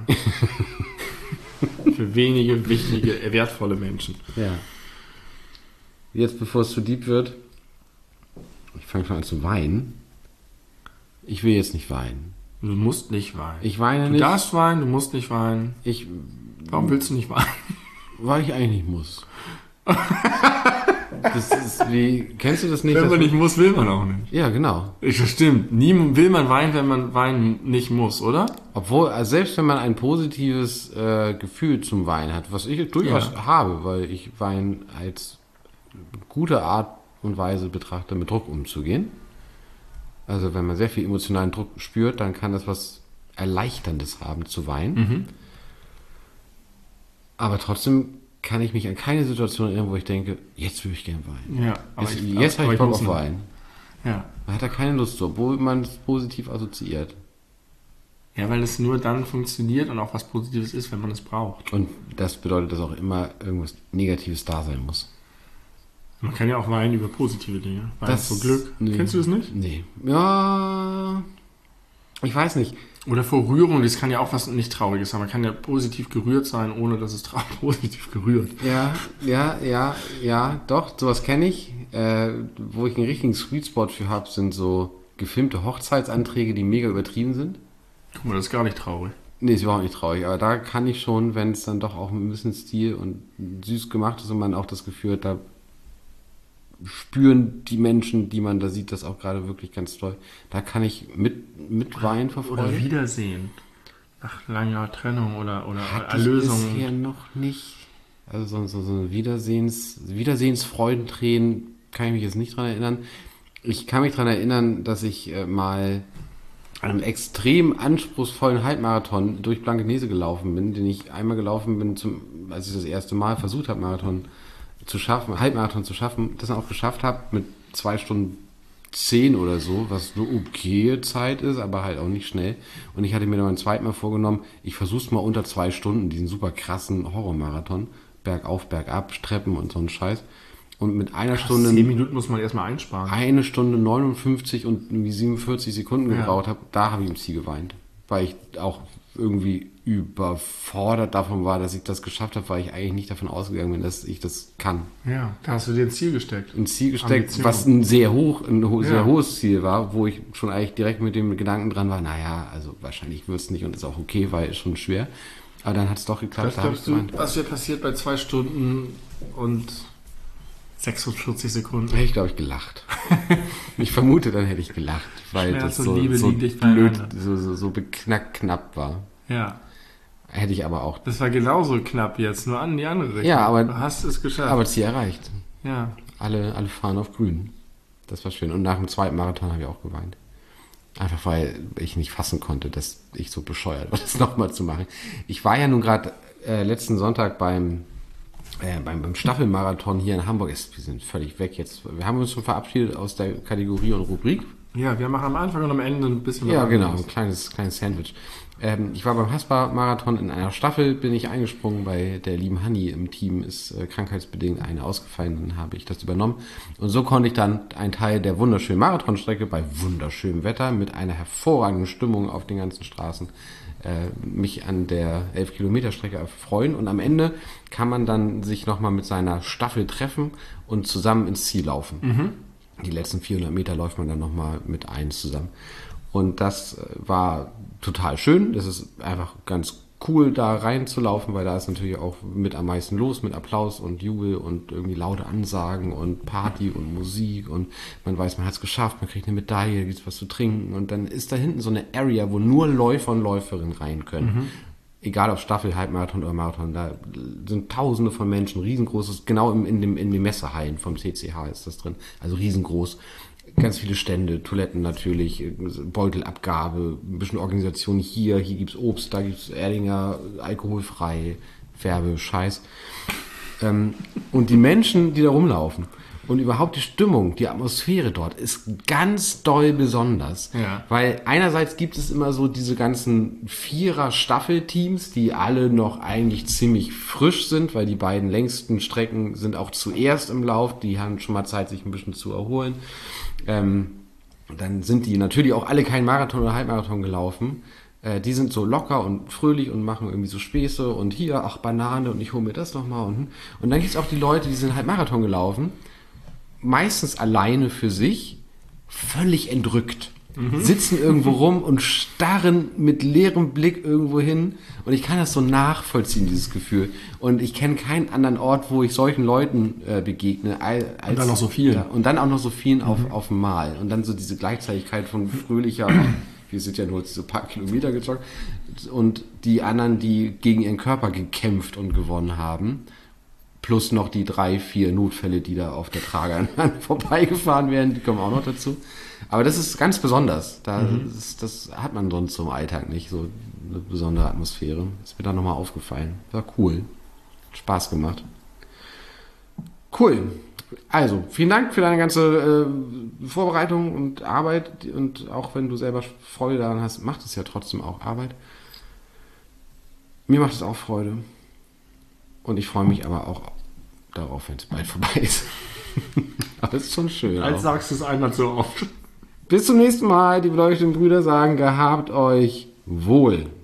Für wenige, wichtige, wertvolle Menschen. Ja. Jetzt, bevor es zu deep wird, ich fange schon an zu weinen. Ich will jetzt nicht weinen. Du musst nicht weinen. Ich weine du nicht. darfst weinen, du musst nicht weinen. Ich, Warum willst du nicht weinen? weil ich eigentlich nicht muss. Das ist wie, kennst du das nicht? Wenn dass man nicht muss, will man auch nicht. Ja, genau. Ich, das stimmt. Nie will man weinen, wenn man weinen nicht muss, oder? Obwohl, also selbst wenn man ein positives äh, Gefühl zum Weinen hat, was ich durchaus Ja. habe, weil ich Wein als gute Art und Weise betrachte, mit Druck umzugehen, Also wenn man sehr viel emotionalen Druck spürt, dann kann das was Erleichterndes haben, zu weinen. Mhm. Aber trotzdem kann ich mich an keine Situation erinnern, wo ich denke, jetzt würde ich gerne weinen. Ja, aber Jetzt, ich, jetzt aber habe ich Bock muss auf noch. Weinen. Ja. Man hat da keine Lust zu, obwohl man es positiv assoziiert. Ja, weil es nur dann funktioniert und auch was Positives ist, wenn man es braucht. Und das bedeutet, dass auch immer irgendwas Negatives da sein muss. Man kann ja auch weinen über positive Dinge. Weinen Das- vor Glück. nee. Kennst du das nicht? Nee. Ja, ich weiß nicht. Oder vor Rührung, das kann ja auch was nicht Trauriges sein. Man kann ja positiv gerührt sein, ohne dass es trau- positiv gerührt. Ja, ja, ja, ja, doch, sowas kenne ich. Äh, wo ich einen richtigen Sweet Spot für habe, sind so gefilmte Hochzeitsanträge, die mega übertrieben sind. Guck mal, das ist gar nicht traurig. Nee, ist überhaupt nicht traurig, aber da kann ich schon, wenn es dann doch auch ein bisschen Stil und süß gemacht ist und man auch das Gefühl hat, da spüren die Menschen, die man da sieht, das auch gerade wirklich ganz toll. Da kann ich mit, mit Wein Oder verfolgen. Wiedersehen. Nach langer Trennung oder, oder Hatte ich Erlösung. bisher noch nicht. Also so, so, so Wiedersehens, Wiedersehensfreudentränen kann ich mich jetzt nicht dran erinnern. Ich kann mich dran erinnern, dass ich äh, mal einen extrem anspruchsvollen Halbmarathon durch Blankenese gelaufen bin, den ich einmal gelaufen bin, zum, als ich das erste Mal versucht habe, Marathon zu schaffen, Halbmarathon zu schaffen, das dann auch geschafft habe mit zwei Stunden zehn oder so, was eine okaye Zeit ist, aber halt auch nicht schnell. Und ich hatte mir dann ein zweites Mal vorgenommen, ich versuche es mal unter zwei Stunden, diesen super krassen Horrormarathon, bergauf, bergab, Treppen und so ein Scheiß. Und mit einer Stunde... Zehn Minuten muss man erstmal einsparen. eine Stunde neunundfünfzig und irgendwie siebenundvierzig Sekunden Ja. gebraucht habe, da habe ich im Ziel geweint. Weil ich auch irgendwie überfordert davon war, dass ich das geschafft habe, weil ich eigentlich nicht davon ausgegangen bin, dass ich das kann. Ja, da hast du dir ein Ziel gesteckt. Ein Ziel gesteckt, Ambition. was ein sehr hoch, ein ho- Ja. sehr hohes Ziel war, wo ich schon eigentlich direkt mit dem Gedanken dran war, naja, also wahrscheinlich wird es nicht und ist auch okay, weil es schon schwer. Aber dann hat es doch geklappt, Was da habe ich glaubst du, geweint. was wäre passiert bei zwei Stunden und sechsundvierzig Sekunden? Da hätte ich, glaube ich, gelacht. Ich vermute, dann hätte ich gelacht, weil Schmerz das und so, Liebe so liegen dicht blöd, beieinander. so, so, so beknackt knapp war. Ja, Hätte ich aber auch. das war genauso knapp jetzt, nur an die andere Richtung. Ja, aber- Du hast es geschafft. Aber Ziel erreicht. ja. Alle, alle fahren auf grün. Das war schön. Und nach dem zweiten Marathon habe ich auch geweint. Einfach weil ich nicht fassen konnte, dass ich so bescheuert war, das nochmal zu machen. Ich war ja nun gerade äh, letzten Sonntag beim, äh, beim, beim Staffelmarathon hier in Hamburg. Ist, wir sind völlig weg jetzt. Wir haben uns schon verabschiedet aus der Kategorie und Rubrik. Ja, wir machen am Anfang und am Ende ein bisschen Ja, was genau, anderes. ein kleines, kleines Sandwich. Ähm, ich war beim Haspa-Marathon in einer Staffel, bin ich eingesprungen, bei der lieben Hanni im Team ist äh, krankheitsbedingt eine ausgefallen, dann habe ich das übernommen. Und so konnte ich dann einen Teil der wunderschönen Marathonstrecke bei wunderschönem Wetter mit einer hervorragenden Stimmung auf den ganzen Straßen äh, mich an der elf Kilometer Strecke erfreuen. Und am Ende kann man dann sich nochmal mit seiner Staffel treffen und zusammen ins Ziel laufen. Die letzten vierhundert Meter läuft man dann nochmal mit eins zusammen. Und das äh, war total schön. Das ist einfach ganz cool, da reinzulaufen, weil da ist natürlich auch mit am meisten los, mit Applaus und Jubel und irgendwie laute Ansagen und Party und Musik und man weiß, man hat es geschafft, man kriegt eine Medaille, gibt was zu trinken und dann ist da hinten so eine Area, wo nur Läufer und Läuferinnen rein können. Egal ob Staffel, Halbmarathon oder Marathon, da sind tausende von Menschen, riesengroßes, genau im, in, dem, in den Messehallen vom C C H ist das drin, also riesengroß. Ganz viele Stände, Toiletten natürlich, Beutelabgabe, ein bisschen Organisation hier, hier gibt's Obst, da gibt's Erdinger, alkoholfrei, Werbe, Scheiß. Ähm, und die Menschen, die da rumlaufen und überhaupt die Stimmung, die Atmosphäre dort ist ganz doll besonders. Ja. Weil einerseits gibt es immer so diese ganzen Vierer-Staffelteams, die alle noch eigentlich ziemlich frisch sind, weil die beiden längsten Strecken sind auch zuerst im Lauf, die haben schon mal Zeit, sich ein bisschen zu erholen. Ähm, dann sind die natürlich auch alle kein Marathon oder Halbmarathon gelaufen. Äh, die sind so locker und fröhlich und machen irgendwie so Späße und hier, ach Banane und ich hole mir das nochmal. Und, und dann gibt es auch die Leute, die sind halt Marathon gelaufen, meistens alleine für sich, völlig entrückt. Sitzen irgendwo rum und starren mit leerem Blick irgendwo hin. Und ich kann das so nachvollziehen, dieses Gefühl. Und ich kenne keinen anderen Ort, wo ich solchen Leuten äh, begegne. Als, Und dann noch so vielen. Ja, und dann auch noch so vielen auf, auf Mal. Und dann so diese Gleichzeitigkeit von fröhlicher, wir sind ja nur so ein paar Kilometer gejoggt, und die anderen, die gegen ihren Körper gekämpft und gewonnen haben. Plus noch die drei, vier Notfälle, die da auf der Trage vorbeigefahren werden, die kommen auch noch dazu. Aber das ist ganz besonders. Da mhm. ist, das hat man sonst so im Alltag nicht, so eine besondere Atmosphäre. Ist mir da nochmal aufgefallen. War cool. Hat Spaß gemacht. Cool. Also, vielen Dank für deine ganze äh, Vorbereitung und Arbeit. Und auch wenn du selber Freude daran hast, macht es ja trotzdem auch Arbeit. Mir macht es auch Freude. Und ich freue mich aber auch darauf, wenn es bald vorbei ist. Aber es ist schon schön. Als auch. Sagst du es einmal so oft. Bis zum nächsten Mal. Die beleuchteten Brüder sagen, gehabt euch wohl.